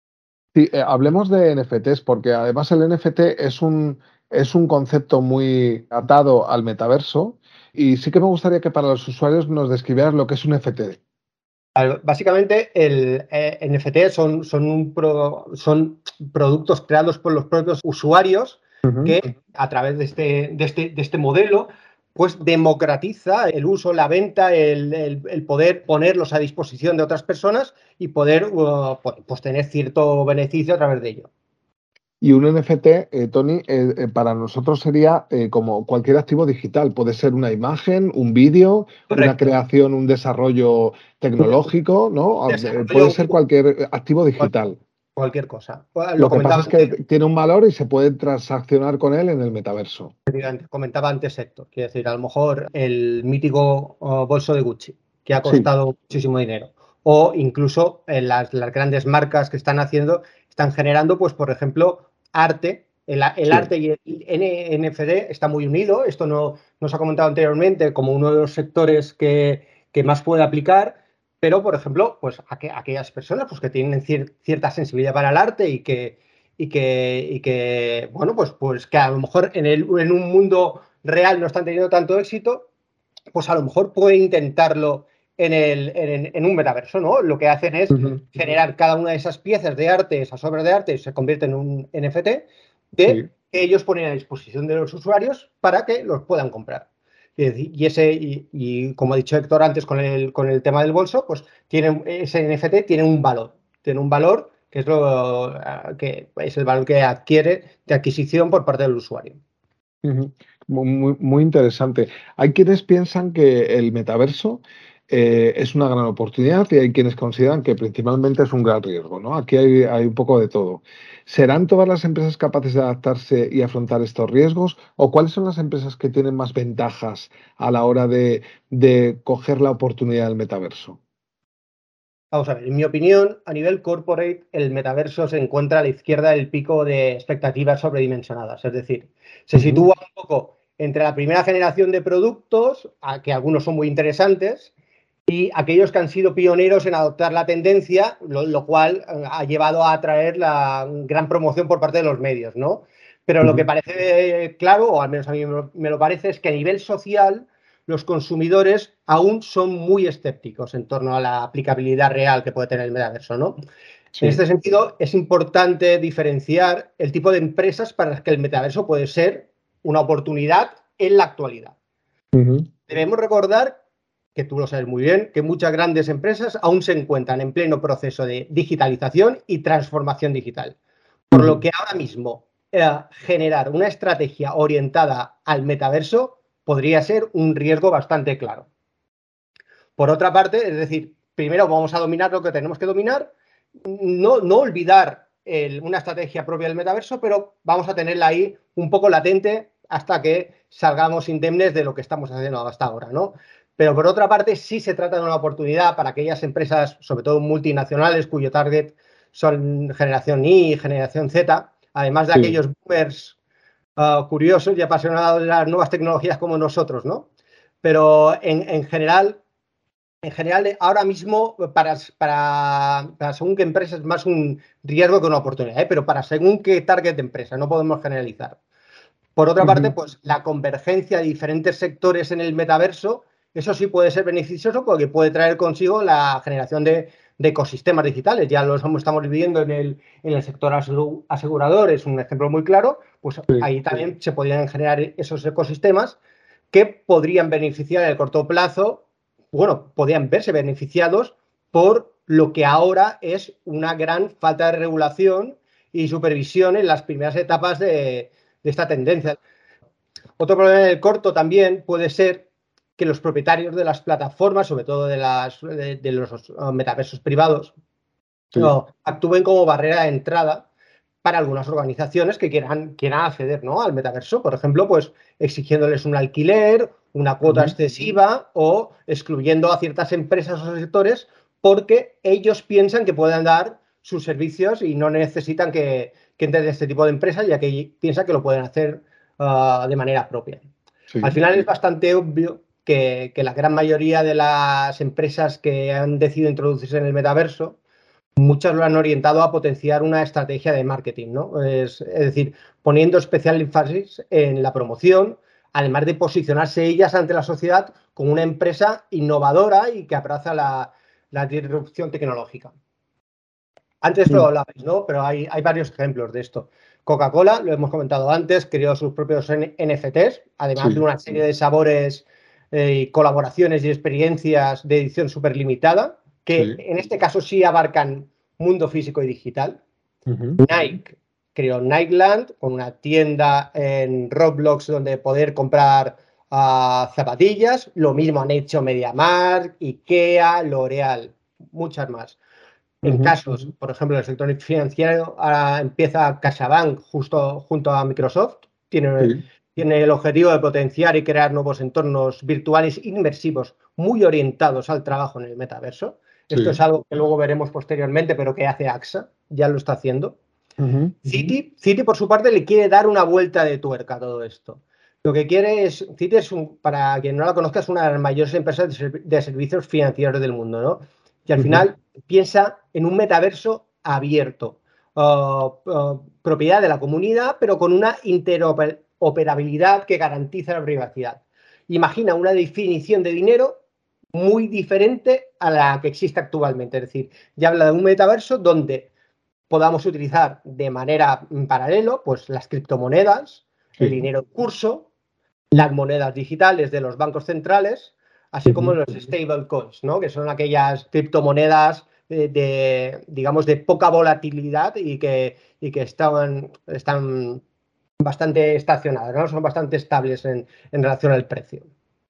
Sí, eh, hablemos de N F Ts, porque además el N F T es un, es un concepto muy atado al metaverso, y sí que me gustaría que para los usuarios nos describieras lo que es un N F T. Básicamente, el eh, N F T son, son, un pro, son productos creados por los propios usuarios uh-huh. que, a través de este, de, este, de este modelo, pues democratiza el uso, la venta, el, el, el poder ponerlos a disposición de otras personas y poder uh, pues, tener cierto beneficio a través de ello. Y un N F T, eh, Tony, eh, eh, para nosotros sería eh, como cualquier activo digital. Puede ser una imagen, un vídeo, una creación, un desarrollo tecnológico, ¿no? Desarrollo, puede ser cualquier activo digital. Cualquier cosa. Lo, Lo que pasa es que antes, tiene un valor y se puede transaccionar con él en el metaverso. Comentaba antes Héctor, quiero decir, a lo mejor el mítico uh, bolso de Gucci, que ha costado sí. muchísimo dinero. O incluso eh, las, las grandes marcas que están haciendo, están generando, pues, por ejemplo, arte. El, el sí. arte y el N F T está muy unido. Esto no nos ha comentado anteriormente como uno de los sectores que, que más puede aplicar. Pero, por ejemplo, pues a que, a aquellas personas pues, que tienen cier, cierta sensibilidad para el arte y que, y que, y que bueno, pues, pues que a lo mejor en, el, en un mundo real no están teniendo tanto éxito, pues a lo mejor pueden intentarlo en, el, en, en un metaverso, ¿no? Lo que hacen es uh-huh. generar cada una de esas piezas de arte, esas obras de arte, se convierten en un N F T que sí. ellos ponen a disposición de los usuarios para que los puedan comprar. Y, ese, y, y como ha dicho Héctor antes con el, con el tema del bolso, pues tiene, ese N F T tiene un valor, tiene un valor que es, lo, que es el valor que adquiere de adquisición por parte del usuario. Uh-huh. Muy, muy interesante. Hay quienes piensan que el metaverso eh, es una gran oportunidad y hay quienes consideran que principalmente es un gran riesgo, ¿no? Aquí hay, hay un poco de todo. ¿Serán todas las empresas capaces de adaptarse y afrontar estos riesgos? ¿O cuáles son las empresas que tienen más ventajas a la hora de, de coger la oportunidad del metaverso? Vamos a ver, en mi opinión, a nivel corporate, el metaverso se encuentra a la izquierda del pico de expectativas sobredimensionadas. Es decir, se uh-huh. sitúa un poco entre la primera generación de productos, a que algunos son muy interesantes, y aquellos que han sido pioneros en adoptar la tendencia, lo, lo cual ha llevado a atraer la gran promoción por parte de los medios, ¿no? Pero uh-huh. lo que parece claro, o al menos a mí me lo, me lo parece, es que a nivel social los consumidores aún son muy escépticos en torno a la aplicabilidad real que puede tener el metaverso, ¿no? Sí. En este sentido, es importante diferenciar el tipo de empresas para las que el metaverso puede ser una oportunidad en la actualidad. Uh-huh. Debemos recordar, que tú lo sabes muy bien, que muchas grandes empresas aún se encuentran en pleno proceso de digitalización y transformación digital. Por uh-huh. lo que ahora mismo eh, generar una estrategia orientada al metaverso podría ser un riesgo bastante claro. Por otra parte, es decir, primero vamos a dominar lo que tenemos que dominar, no, no olvidar el, una estrategia propia del metaverso, pero vamos a tenerla ahí un poco latente hasta que salgamos indemnes de lo que estamos haciendo hasta ahora, ¿no? Pero por otra parte, sí se trata de una oportunidad para aquellas empresas, sobre todo multinacionales, cuyo target son generación Y, generación Z, además de sí. aquellos boomers uh, curiosos y apasionados de las nuevas tecnologías como nosotros, ¿no? Pero en, en general, en general, ahora mismo, para, para, para según qué empresa es más un riesgo que una oportunidad, ¿eh? Pero para según qué target de empresa, no podemos generalizar. Por otra uh-huh. parte, pues la convergencia de diferentes sectores en el metaverso, eso sí puede ser beneficioso porque puede traer consigo la generación de, de ecosistemas digitales. Ya lo estamos viviendo en el, en el sector asegurador, es un ejemplo muy claro, pues sí, ahí también sí. se podrían generar esos ecosistemas que podrían beneficiar en el corto plazo, bueno, podrían verse beneficiados por lo que ahora es una gran falta de regulación y supervisión en las primeras etapas de, de esta tendencia. Otro problema en el corto también puede ser que los propietarios de las plataformas, sobre todo de, las, de, de los metaversos privados, sí. no, actúen como barrera de entrada para algunas organizaciones que quieran, quieran acceder, ¿no?, al metaverso. Por ejemplo, pues exigiéndoles un alquiler, una cuota uh-huh. excesiva o excluyendo a ciertas empresas o sectores porque ellos piensan que pueden dar sus servicios y no necesitan que, que entren este tipo de empresas, ya que piensan que lo pueden hacer uh, de manera propia. Sí. Al final es bastante obvio que, que la gran mayoría de las empresas que han decidido introducirse en el metaverso, muchas lo han orientado a potenciar una estrategia de marketing, ¿no? Es, es decir, poniendo especial énfasis en la promoción, además de posicionarse ellas ante la sociedad como una empresa innovadora y que abraza la, la disrupción tecnológica. Antes sí. lo hablabais, ¿no? Pero hay, hay varios ejemplos de esto. Coca-Cola, lo hemos comentado antes, creó sus propios N F Ts, además sí. de una serie de sabores, eh, colaboraciones y experiencias de edición súper limitada, que sí. en este caso sí abarcan mundo físico y digital. Uh-huh. Nike creó Nikeland, con una tienda en Roblox donde poder comprar uh, zapatillas. Lo mismo han hecho MediaMarkt, IKEA, L'Oreal, muchas más. En uh-huh. casos, por ejemplo, del sector financiero, ahora empieza CaixaBank justo junto a Microsoft. Tiene, sí. tiene el objetivo de potenciar y crear nuevos entornos virtuales inmersivos muy orientados al trabajo en el metaverso. Sí. Esto es algo que luego veremos posteriormente, pero que hace AXA, ya lo está haciendo. Uh-huh. Citi, Citi, por su parte, le quiere dar una vuelta de tuerca a todo esto. Lo que quiere es, Citi es, un, para quien no la conozca, es una de las mayores empresas de, serv- de servicios financieros del mundo, ¿no? Y al uh-huh. final piensa en un metaverso abierto, uh, uh, propiedad de la comunidad, pero con una interoperabilidad que garantiza la privacidad. Imagina una definición de dinero muy diferente a la que existe actualmente. Es decir, ya habla de un metaverso donde podamos utilizar de manera paralelo pues, las criptomonedas, sí. el dinero en curso, las monedas digitales de los bancos centrales, así uh-huh. como los stablecoins, ¿no?, que son aquellas criptomonedas de, de, digamos, de poca volatilidad y que, y que están, están bastante estacionadas, ¿no? Son bastante estables en, en relación al precio.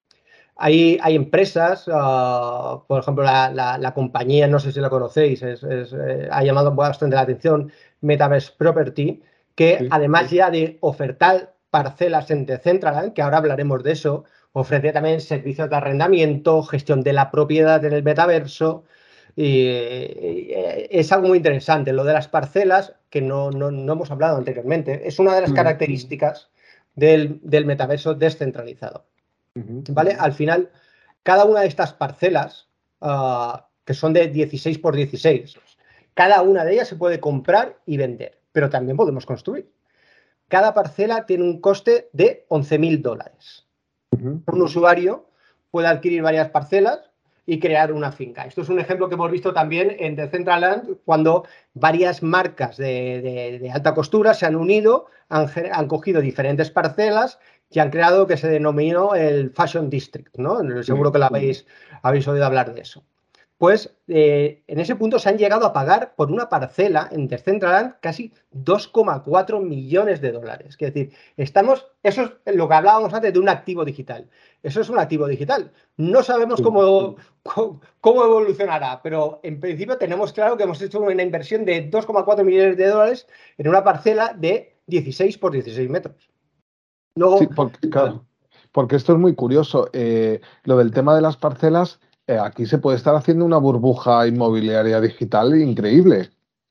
Hay, hay empresas, uh, por ejemplo, la, la, la compañía, no sé si la conocéis, es, es, eh, ha llamado bastante la atención, Metaverse Property, que sí, además sí. ya de ofertar parcelas en Decentraland, que ahora hablaremos de eso, ofrece también servicios de arrendamiento, gestión de la propiedad en el metaverso, y, y es algo muy interesante. Lo de las parcelas, que no, no, no hemos hablado anteriormente, es una de las mm. características del, del metaverso descentralizado. ¿Vale? Al final, cada una de estas parcelas, uh, que son de dieciséis por dieciséis, cada una de ellas se puede comprar y vender, pero también podemos construir. Cada parcela tiene un coste de once mil dólares. Uh-huh. Un usuario puede adquirir varias parcelas y crear una finca. Esto es un ejemplo que hemos visto también en Decentraland, cuando varias marcas de, de, de alta costura se han unido, han, han cogido diferentes parcelas y han creado lo que se denominó el Fashion District, ¿no? Seguro que lo habéis, habéis oído hablar de eso. Pues eh, en ese punto se han llegado a pagar por una parcela en Decentraland casi dos coma cuatro millones de dólares. Es decir, estamos, eso es lo que hablábamos antes de un activo digital. Eso es un activo digital. No sabemos cómo, cómo, cómo evolucionará, pero en principio tenemos claro que hemos hecho una inversión de dos coma cuatro millones de dólares en una parcela de dieciséis por dieciséis metros. Luego, Sí, porque, claro, porque esto es muy curioso. Eh, lo del tema de las parcelas, eh, aquí se puede estar haciendo una burbuja inmobiliaria digital increíble.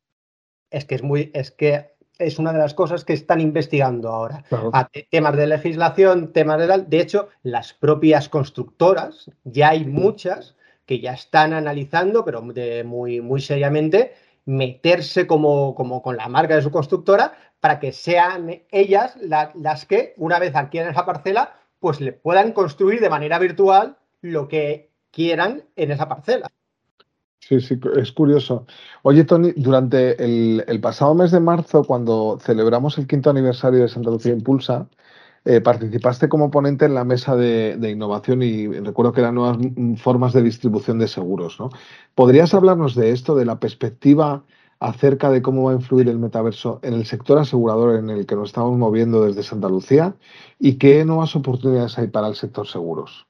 es que es muy, es que es una de las cosas que están investigando ahora. Claro. A te- temas de legislación, temas de tal. De hecho, las propias constructoras, ya hay muchas que ya están analizando, pero de muy, muy seriamente, meterse como, como con la marca de su constructora para que sean ellas la- las que, una vez adquieran esa parcela, pues le puedan construir de manera virtual lo que quieran en esa parcela. Sí, sí, es curioso. Oye, Tony, durante el, el pasado mes de marzo, cuando celebramos el quinto aniversario de Santa Lucía Impulsa, eh, participaste como ponente en la mesa de, de innovación y recuerdo que eran nuevas mm, formas de distribución de seguros, ¿no? ¿Podrías hablarnos de esto, de la perspectiva acerca de cómo va a influir el metaverso en el sector asegurador en el que nos estamos moviendo desde Santa Lucía y qué nuevas oportunidades hay para el sector seguros?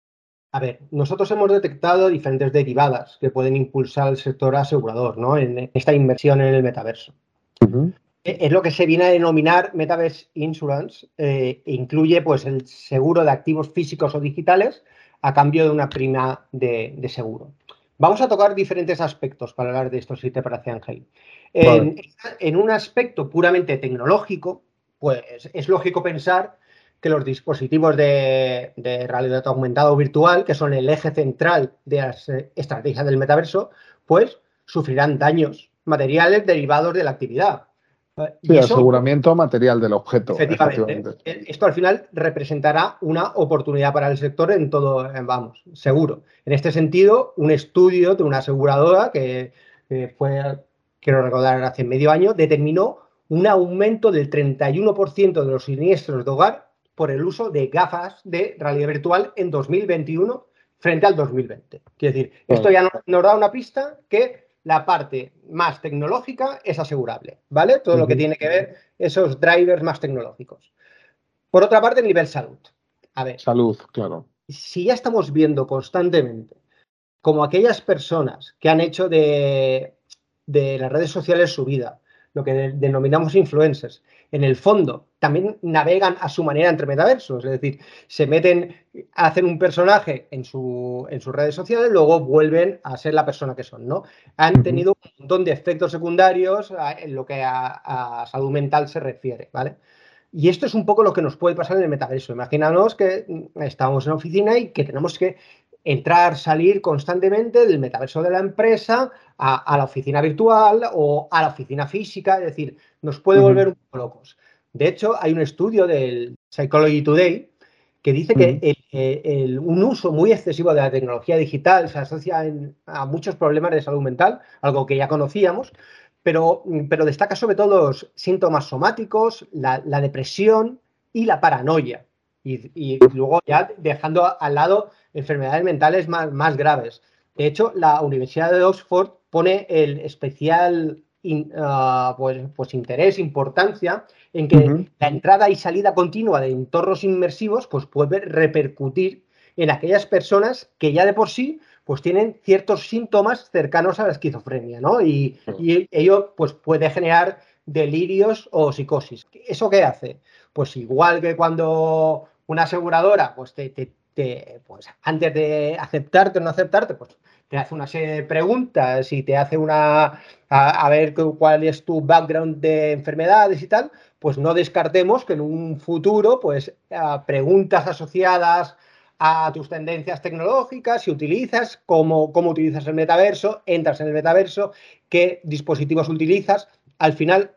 A ver, nosotros hemos detectado diferentes derivadas que pueden impulsar el sector asegurador, ¿no? En esta inversión en el metaverso. Ujú, E- Es lo que se viene a denominar Metaverse Insurance, eh, e incluye pues, el seguro de activos físicos o digitales a cambio de una prima de, de seguro. Vamos a tocar diferentes aspectos para hablar de esto, si te parece, Ángel. vale. En, en un aspecto puramente tecnológico, pues es lógico pensar que los dispositivos de, de realidad aumentada o virtual, que son el eje central de las eh, estrategias del metaverso, pues sufrirán daños materiales derivados de la actividad. Sí, Y eso, aseguramiento material del objeto, efectivamente, efectivamente. esto al final representará una oportunidad para el sector en todo, vamos, seguro. En este sentido, un estudio de una aseguradora que, que fue, quiero recordar, hace medio año, determinó un aumento del treinta y uno por ciento de los siniestros de hogar por el uso de gafas de realidad virtual en dos mil veintiuno frente al dos mil veinte. Quiero decir, esto Claro. ya nos da una pista que la parte más tecnológica es asegurable, ¿vale? Todo lo que Ujú. tiene que ver esos drivers más tecnológicos. Por otra parte, el nivel salud. A ver, Salud, claro. si ya estamos viendo constantemente como aquellas personas que han hecho de, de las redes sociales su vida, lo que de, denominamos influencers, en el fondo también navegan a su manera entre metaversos, es decir, se meten, hacen un personaje en, su, en sus redes sociales, luego vuelven a ser la persona que son, ¿no? Han Ujú. tenido un montón de efectos secundarios a, en lo que a, a salud mental se refiere, ¿vale? Y esto es un poco lo que nos puede pasar en el metaverso. Imaginaos que estamos en la oficina y que tenemos que entrar, salir constantemente del metaverso de la empresa a, a la oficina virtual o a la oficina física, es decir, nos puede volver Ujú. un poco locos. De hecho, hay un estudio del Psychology Today que dice que Ujú. el, el, un uso muy excesivo de la tecnología digital se asocia en, a muchos problemas de salud mental, algo que ya conocíamos, pero, pero destaca sobre todo los síntomas somáticos, la, la depresión y la paranoia. Y, y, luego ya dejando al lado enfermedades mentales más, más graves. De hecho, la Universidad de Oxford pone el especial in, uh, pues, pues interés, importancia en que Ujú. la entrada y salida continua de entornos inmersivos pues, puede repercutir en aquellas personas que ya de por sí pues tienen ciertos síntomas cercanos a la esquizofrenia, ¿no? Y, y ello pues, puede generar delirios o psicosis. ¿Eso qué hace? Pues igual que cuando una aseguradora, pues, te, te, te, pues antes de aceptarte o no aceptarte, pues te hace una serie de preguntas y te hace una, a, a ver cuál es tu background de enfermedades y tal, pues no descartemos que en un futuro, pues preguntas asociadas a tus tendencias tecnológicas, si utilizas, cómo, cómo utilizas el metaverso, entras en el metaverso, qué dispositivos utilizas, al final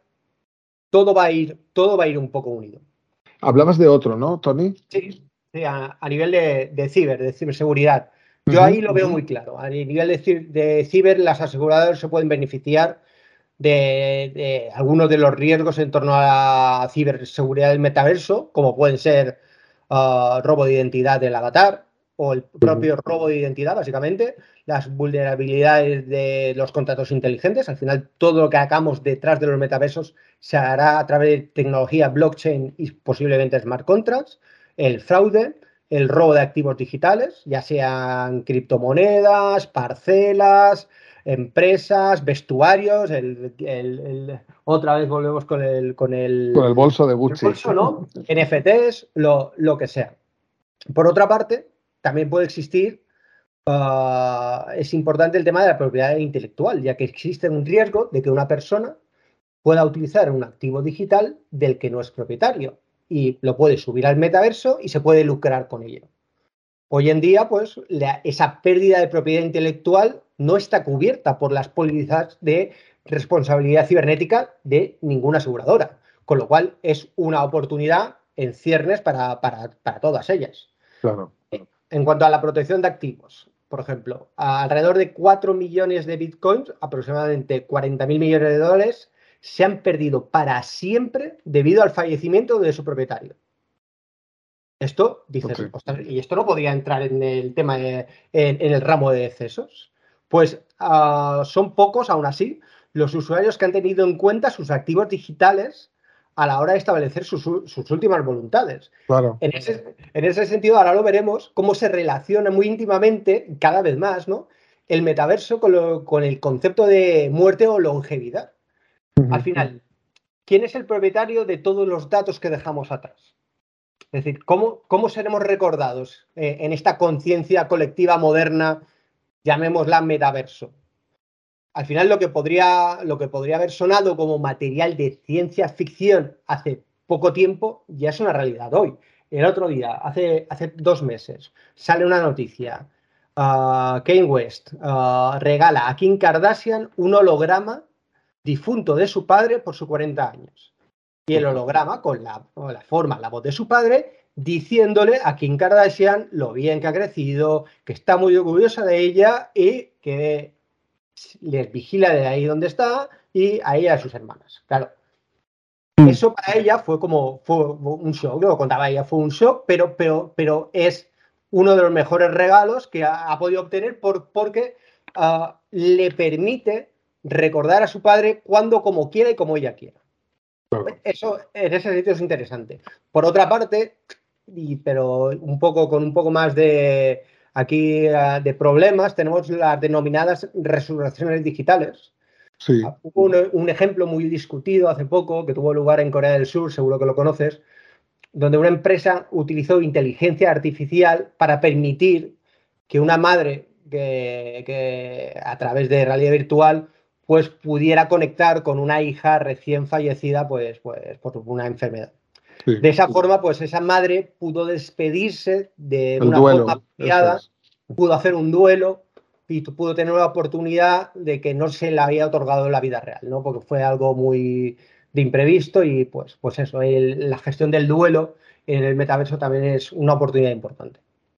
todo va a ir, todo va a ir un poco unido. Hablabas de otro, ¿no, Tony? Sí, sí a, a, nivel de, de ciber, de ciberseguridad. Yo ahí Ujú. lo veo muy claro. A nivel de, de ciber, las aseguradoras se pueden beneficiar de, de algunos de los riesgos en torno a la ciberseguridad del metaverso, como pueden ser uh, robo de identidad del avatar o el Ujú. propio robo de identidad, básicamente, las vulnerabilidades de los contratos inteligentes. Al final, todo lo que hagamos detrás de los metaversos se hará a través de tecnología blockchain y posiblemente smart contracts, el fraude, el robo de activos digitales, ya sean criptomonedas, parcelas, empresas, vestuarios, el, el, el, otra vez volvemos con el, con el, con el bolso de Gucci. El bolso, ¿no? N F Ts, lo, lo que sea. Por otra parte, también puede existir, uh, es importante el tema de la propiedad intelectual, ya que existe un riesgo de que una persona pueda utilizar un activo digital del que no es propietario y lo puede subir al metaverso y se puede lucrar con ello. Hoy en día, pues, la, esa pérdida de propiedad intelectual no está cubierta por las pólizas de responsabilidad cibernética de ninguna aseguradora, con lo cual es una oportunidad en ciernes para, para, para todas ellas. Claro. En cuanto a la protección de activos, por ejemplo, alrededor de cuatro millones de bitcoins, aproximadamente cuarenta mil millones de dólares, se han perdido para siempre debido al fallecimiento de su propietario. Esto, dices, Okay. ostras, y esto no podría entrar en el tema, de, en, en el ramo de excesos. Pues uh, son pocos, aún así, los usuarios que han tenido en cuenta sus activos digitales a la hora de establecer sus, sus últimas voluntades. Claro. En ese, en ese sentido, ahora lo veremos, cómo se relaciona muy íntimamente, cada vez más, ¿no?, el metaverso con, lo, con el concepto de muerte o longevidad. Uh-huh. Al final, ¿quién es el propietario de todos los datos que dejamos atrás? Es decir, ¿cómo, cómo seremos recordados eh, en esta conciencia colectiva moderna, llamémosla metaverso? Al final, lo que, podría, lo que podría haber sonado como material de ciencia ficción hace poco tiempo ya es una realidad hoy. El otro día, hace, hace dos meses, sale una noticia. Uh, Kanye West uh, regala a Kim Kardashian un holograma difunto de su padre por sus cuarenta años. Y el holograma con la, con la forma, la voz de su padre, diciéndole a Kim Kardashian lo bien que ha crecido, que está muy orgullosa de ella y que les vigila de ahí donde está y a ella y a sus hermanas. Claro, eso para ella fue como fue un shock, lo contaba ella, fue un shock, pero, pero, pero es uno de los mejores regalos que ha, ha podido obtener por, porque uh, le permite recordar a su padre cuando, como quiera y como ella quiera. Eso en ese sitio es interesante. Por otra parte, y, pero un poco con un poco más de aquí uh, de problemas, tenemos las denominadas resurrecciones digitales. Sí. Uh, hubo un, un ejemplo muy discutido hace poco que tuvo lugar en Corea del Sur, seguro que lo conoces, donde una empresa utilizó inteligencia artificial para permitir que una madre que, que a través de realidad virtual pues pudiera conectar con una hija recién fallecida pues, pues por una enfermedad. Sí. De esa forma, pues esa madre pudo despedirse de El una duelo, forma apropiada, es. pudo hacer un duelo y pudo tener la oportunidad de que no se le había otorgado en la vida real, ¿no? Porque fue algo muy de imprevisto y pues, pues eso, el, la gestión del duelo en el metaverso también es una oportunidad importante.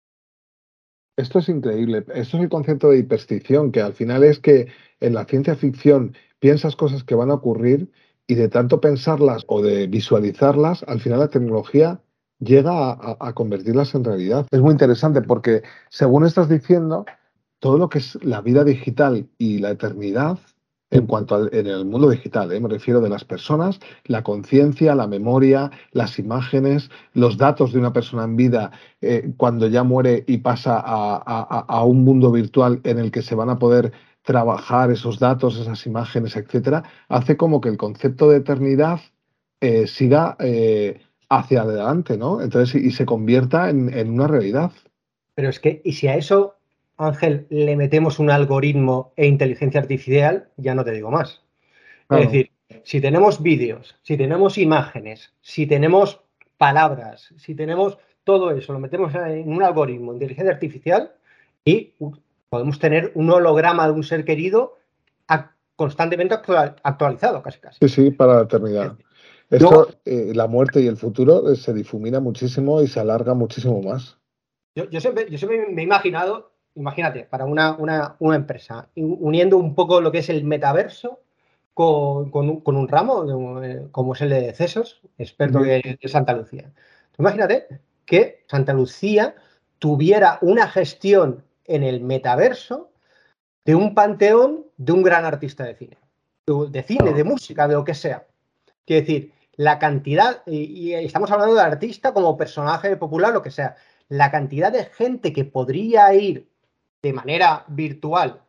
Esto es increíble. Esto es el concepto de hiperstición, que al final es que en la ciencia ficción piensas cosas que van a ocurrir y de tanto pensarlas o de visualizarlas, al final la tecnología llega a, a, a convertirlas en realidad. Es muy interesante porque, según estás diciendo, todo lo que es la vida digital y la eternidad, en cuanto al en el mundo digital, ¿eh? Me refiero de las personas, la conciencia, la memoria, las imágenes, los datos de una persona en vida eh, cuando ya muere y pasa a, a, a un mundo virtual en el que se van a poder trabajar esos datos, esas imágenes, etcétera, hace como que el concepto de eternidad eh, siga eh, hacia adelante, ¿no? Entonces, y, y se convierta en, en una realidad. Pero es que, y si a eso, Ángel, le metemos un algoritmo e inteligencia artificial, ya no te digo más. Claro. Es decir, si tenemos vídeos, si tenemos imágenes, si tenemos palabras, si tenemos todo eso, lo metemos en un algoritmo de inteligencia artificial y podemos tener un holograma de un ser querido constantemente actual, actualizado, casi casi. Sí, sí, para la eternidad. Esto, Luego, eh, la muerte y el futuro eh, se difumina muchísimo y se alarga muchísimo más. Yo, yo, siempre, yo siempre me he imaginado, imagínate, para una, una, una empresa, uniendo un poco lo que es el metaverso con, con, un, con un ramo, como es el de CESOS, experto uh-huh. de, de Santa Lucía. Imagínate que Santa Lucía tuviera una gestión en el metaverso de un panteón de un gran artista de cine, de cine, oh. de música, de lo que sea. Quiere decir, la cantidad, y, y estamos hablando de artista como personaje popular, lo que sea, la cantidad de gente que podría ir de manera virtual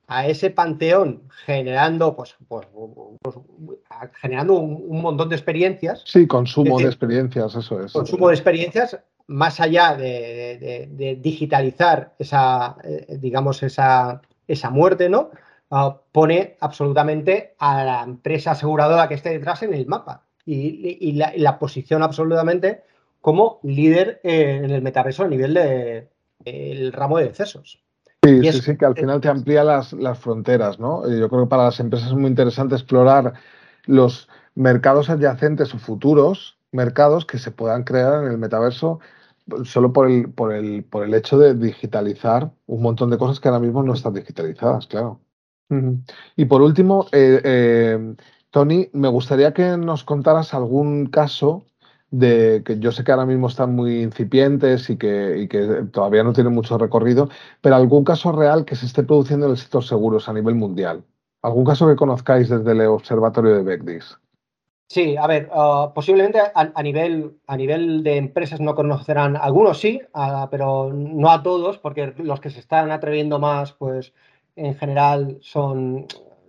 a ese panteón generando, pues, pues, pues generando un, un montón de experiencias. Sí, consumo decir, de experiencias, eso es. Consumo de experiencias, más allá de, de, de digitalizar esa, eh, digamos, esa, esa muerte, ¿no? Uh, pone absolutamente a la empresa aseguradora que esté detrás en el mapa y, y, la, y la posiciona absolutamente como líder eh, en el metaverso a nivel de, de, el ramo de decesos. Sí, Y sí, es, sí, que al final te amplía las, las fronteras, ¿no? Yo creo que para las empresas es muy interesante explorar los mercados adyacentes o futuros mercados que se puedan crear en el metaverso solo por el, por el, por el hecho de digitalizar un montón de cosas que ahora mismo no están digitalizadas, claro. Uh-huh. Y por último, eh, eh, Tony, me gustaría que nos contaras algún caso de que yo sé que ahora mismo están muy incipientes y que, y que todavía no tienen mucho recorrido, pero algún caso real que se esté produciendo en el sector seguros a nivel mundial. ¿Algún caso que conozcáis desde el observatorio de Becdis? Sí, a ver, uh, posiblemente a, a, nivel, a nivel de empresas no conocerán, algunos sí, uh, pero no a todos, porque los que se están atreviendo más, pues en general son,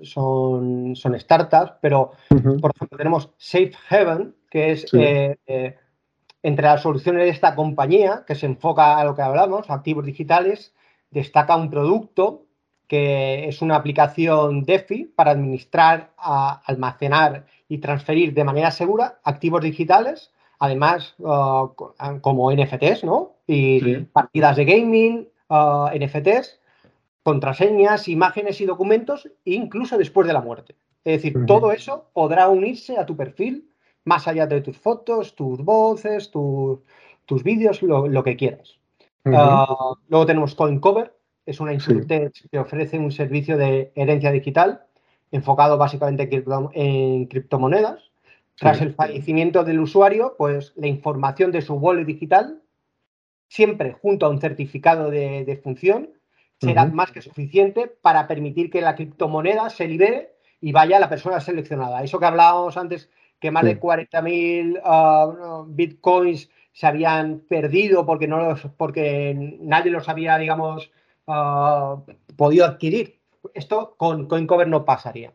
son, son startups, pero uh-huh. por ejemplo tenemos Safe Haven, que es sí. eh, eh, entre las soluciones de esta compañía, que se enfoca a lo que hablamos, activos digitales, destaca un producto que es una aplicación DeFi para administrar, a, almacenar y transferir de manera segura activos digitales, además uh, como N F Ts, ¿no? Y sí. partidas de gaming, uh, N F Ts, contraseñas, imágenes y documentos, incluso después de la muerte. Es decir, uh-huh. todo eso podrá unirse a tu perfil, más allá de tus fotos, tus voces, tu, tus vídeos, lo, lo que quieras. Uh-huh. Uh, luego tenemos CoinCover, es una insurtech sí. que ofrece un servicio de herencia digital enfocado básicamente en criptomonedas. Tras sí. el fallecimiento del usuario, pues la información de su wallet digital, siempre junto a un certificado de, de función, será uh-huh. más que suficiente para permitir que la criptomoneda se libere y vaya a la persona seleccionada. Eso que hablábamos antes, que más sí. de cuarenta mil uh, bitcoins se habían perdido porque, no los, porque nadie los había, digamos, uh, podido adquirir. Esto con CoinCover no pasaría.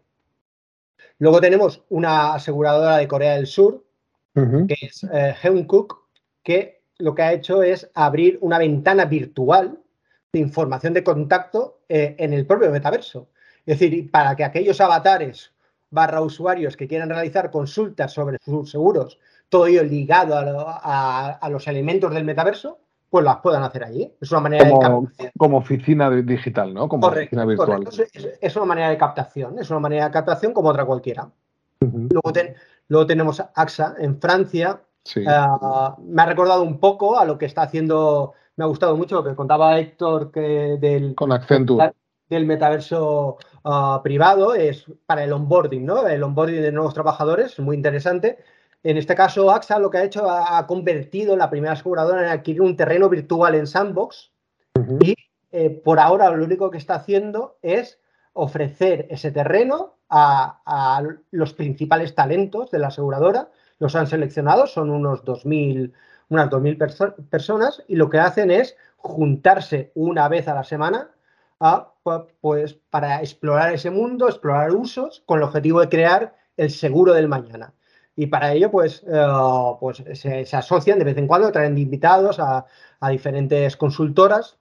Luego tenemos una aseguradora de Corea del Sur, uh-huh. que es eh, Heungkook, que lo que ha hecho es abrir una ventana virtual de información de contacto eh, en el propio metaverso. Es decir, para que aquellos avatares barra usuarios que quieran realizar consultas sobre sus seguros, todo ello ligado a, lo, a, a los elementos del metaverso, pues las puedan hacer allí. Es una manera como, de captación. Como oficina digital, ¿no? Como correcto, oficina virtual. Correcto. Es, es una manera de captación, es una manera de captación como otra cualquiera. Uh-huh. Luego, ten, luego tenemos A X A en Francia. Sí. Uh, me ha recordado un poco a lo que está haciendo, me ha gustado mucho lo que contaba Héctor que del, con Accenture. del metaverso uh, privado, es para el onboarding, ¿no? El onboarding de nuevos trabajadores, muy interesante. En este caso, A X A lo que ha hecho ha convertido la primera aseguradora en adquirir un terreno virtual en Sandbox uh-huh. y eh, por ahora lo único que está haciendo es ofrecer ese terreno a, a los principales talentos de la aseguradora. Los han seleccionado, son unos dos mil, unas dos mil perso- personas y lo que hacen es juntarse una vez a la semana a, pues, para explorar ese mundo, explorar usos con el objetivo de crear el seguro del mañana. Y para ello, pues, uh, pues se, se asocian de vez en cuando, traen invitados a, a diferentes consultoras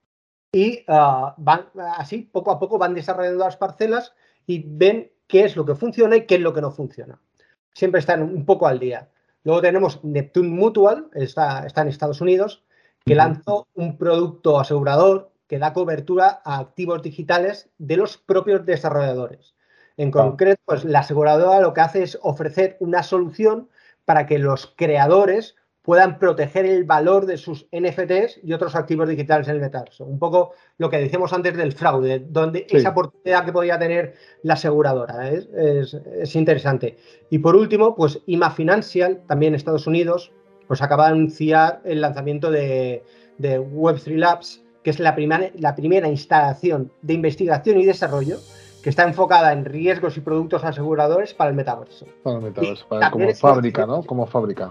y uh, van así, poco a poco, van desarrollando las parcelas y ven qué es lo que funciona y qué es lo que no funciona. Siempre están un poco al día. Luego tenemos Neptune Mutual, está, está en Estados Unidos, que lanzó un producto asegurador que da cobertura a activos digitales de los propios desarrolladores. En concreto, pues, la aseguradora lo que hace es ofrecer una solución para que los creadores puedan proteger el valor de sus N F Ts y otros activos digitales en el metaverso. Un poco lo que decíamos antes del fraude, donde sí. esa oportunidad que podía tener la aseguradora. ¿eh? Es, es interesante. Y por último, pues I M A Financial, también en Estados Unidos, pues acaba de anunciar el lanzamiento de, de Web tres Labs, que es la primera, la primera instalación de investigación y desarrollo que está enfocada en riesgos y productos aseguradores para el metaverso. Para el metaverso, para, como fábrica, ¿no? Como fábrica.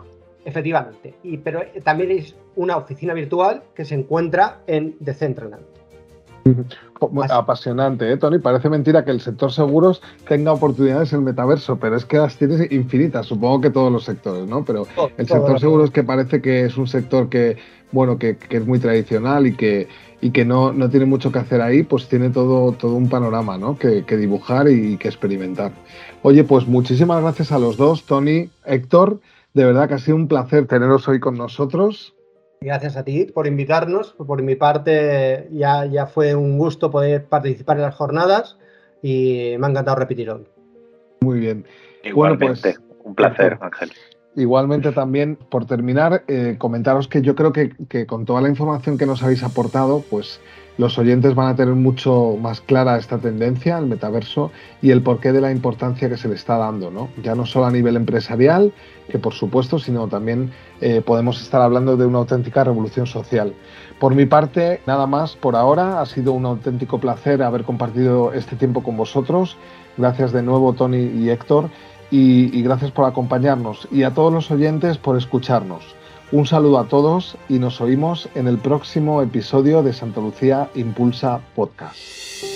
Efectivamente, y, pero también es una oficina virtual que se encuentra en Decentraland. Apasionante, ¿eh, Tony? Parece mentira que el sector seguros tenga oportunidades en el metaverso, pero es que las tienes infinitas, supongo que todos los sectores, ¿no? Pero Todo, el todo, sector todo. seguros que parece que es un sector que, bueno, que, que es muy tradicional y que, y que no, no tiene mucho que hacer ahí, pues tiene todo, todo un panorama, ¿no? Que, que dibujar y que experimentar. Oye, pues muchísimas gracias a los dos, Tony, Héctor. De verdad que ha sido un placer teneros hoy con nosotros. Gracias a ti por invitarnos. Por mi parte, ya, ya fue un gusto poder participar en las jornadas y me ha encantado repetir hoy. Muy bien. Igualmente, bueno, pues, un placer, Héctor, Ángel. Igualmente también, por terminar, eh, comentaros que yo creo que, que con toda la información que nos habéis aportado, pues los oyentes van a tener mucho más clara esta tendencia, el metaverso, y el porqué de la importancia que se le está dando, ¿no? Ya no solo a nivel empresarial, que por supuesto, sino también eh, podemos estar hablando de una auténtica revolución social. Por mi parte, nada más por ahora. Ha sido un auténtico placer haber compartido este tiempo con vosotros. Gracias de nuevo, Tony y Héctor. Y, y gracias por acompañarnos y a todos los oyentes por escucharnos. Un saludo a todos y nos oímos en el próximo episodio de Santa Lucía Impulsa Podcast.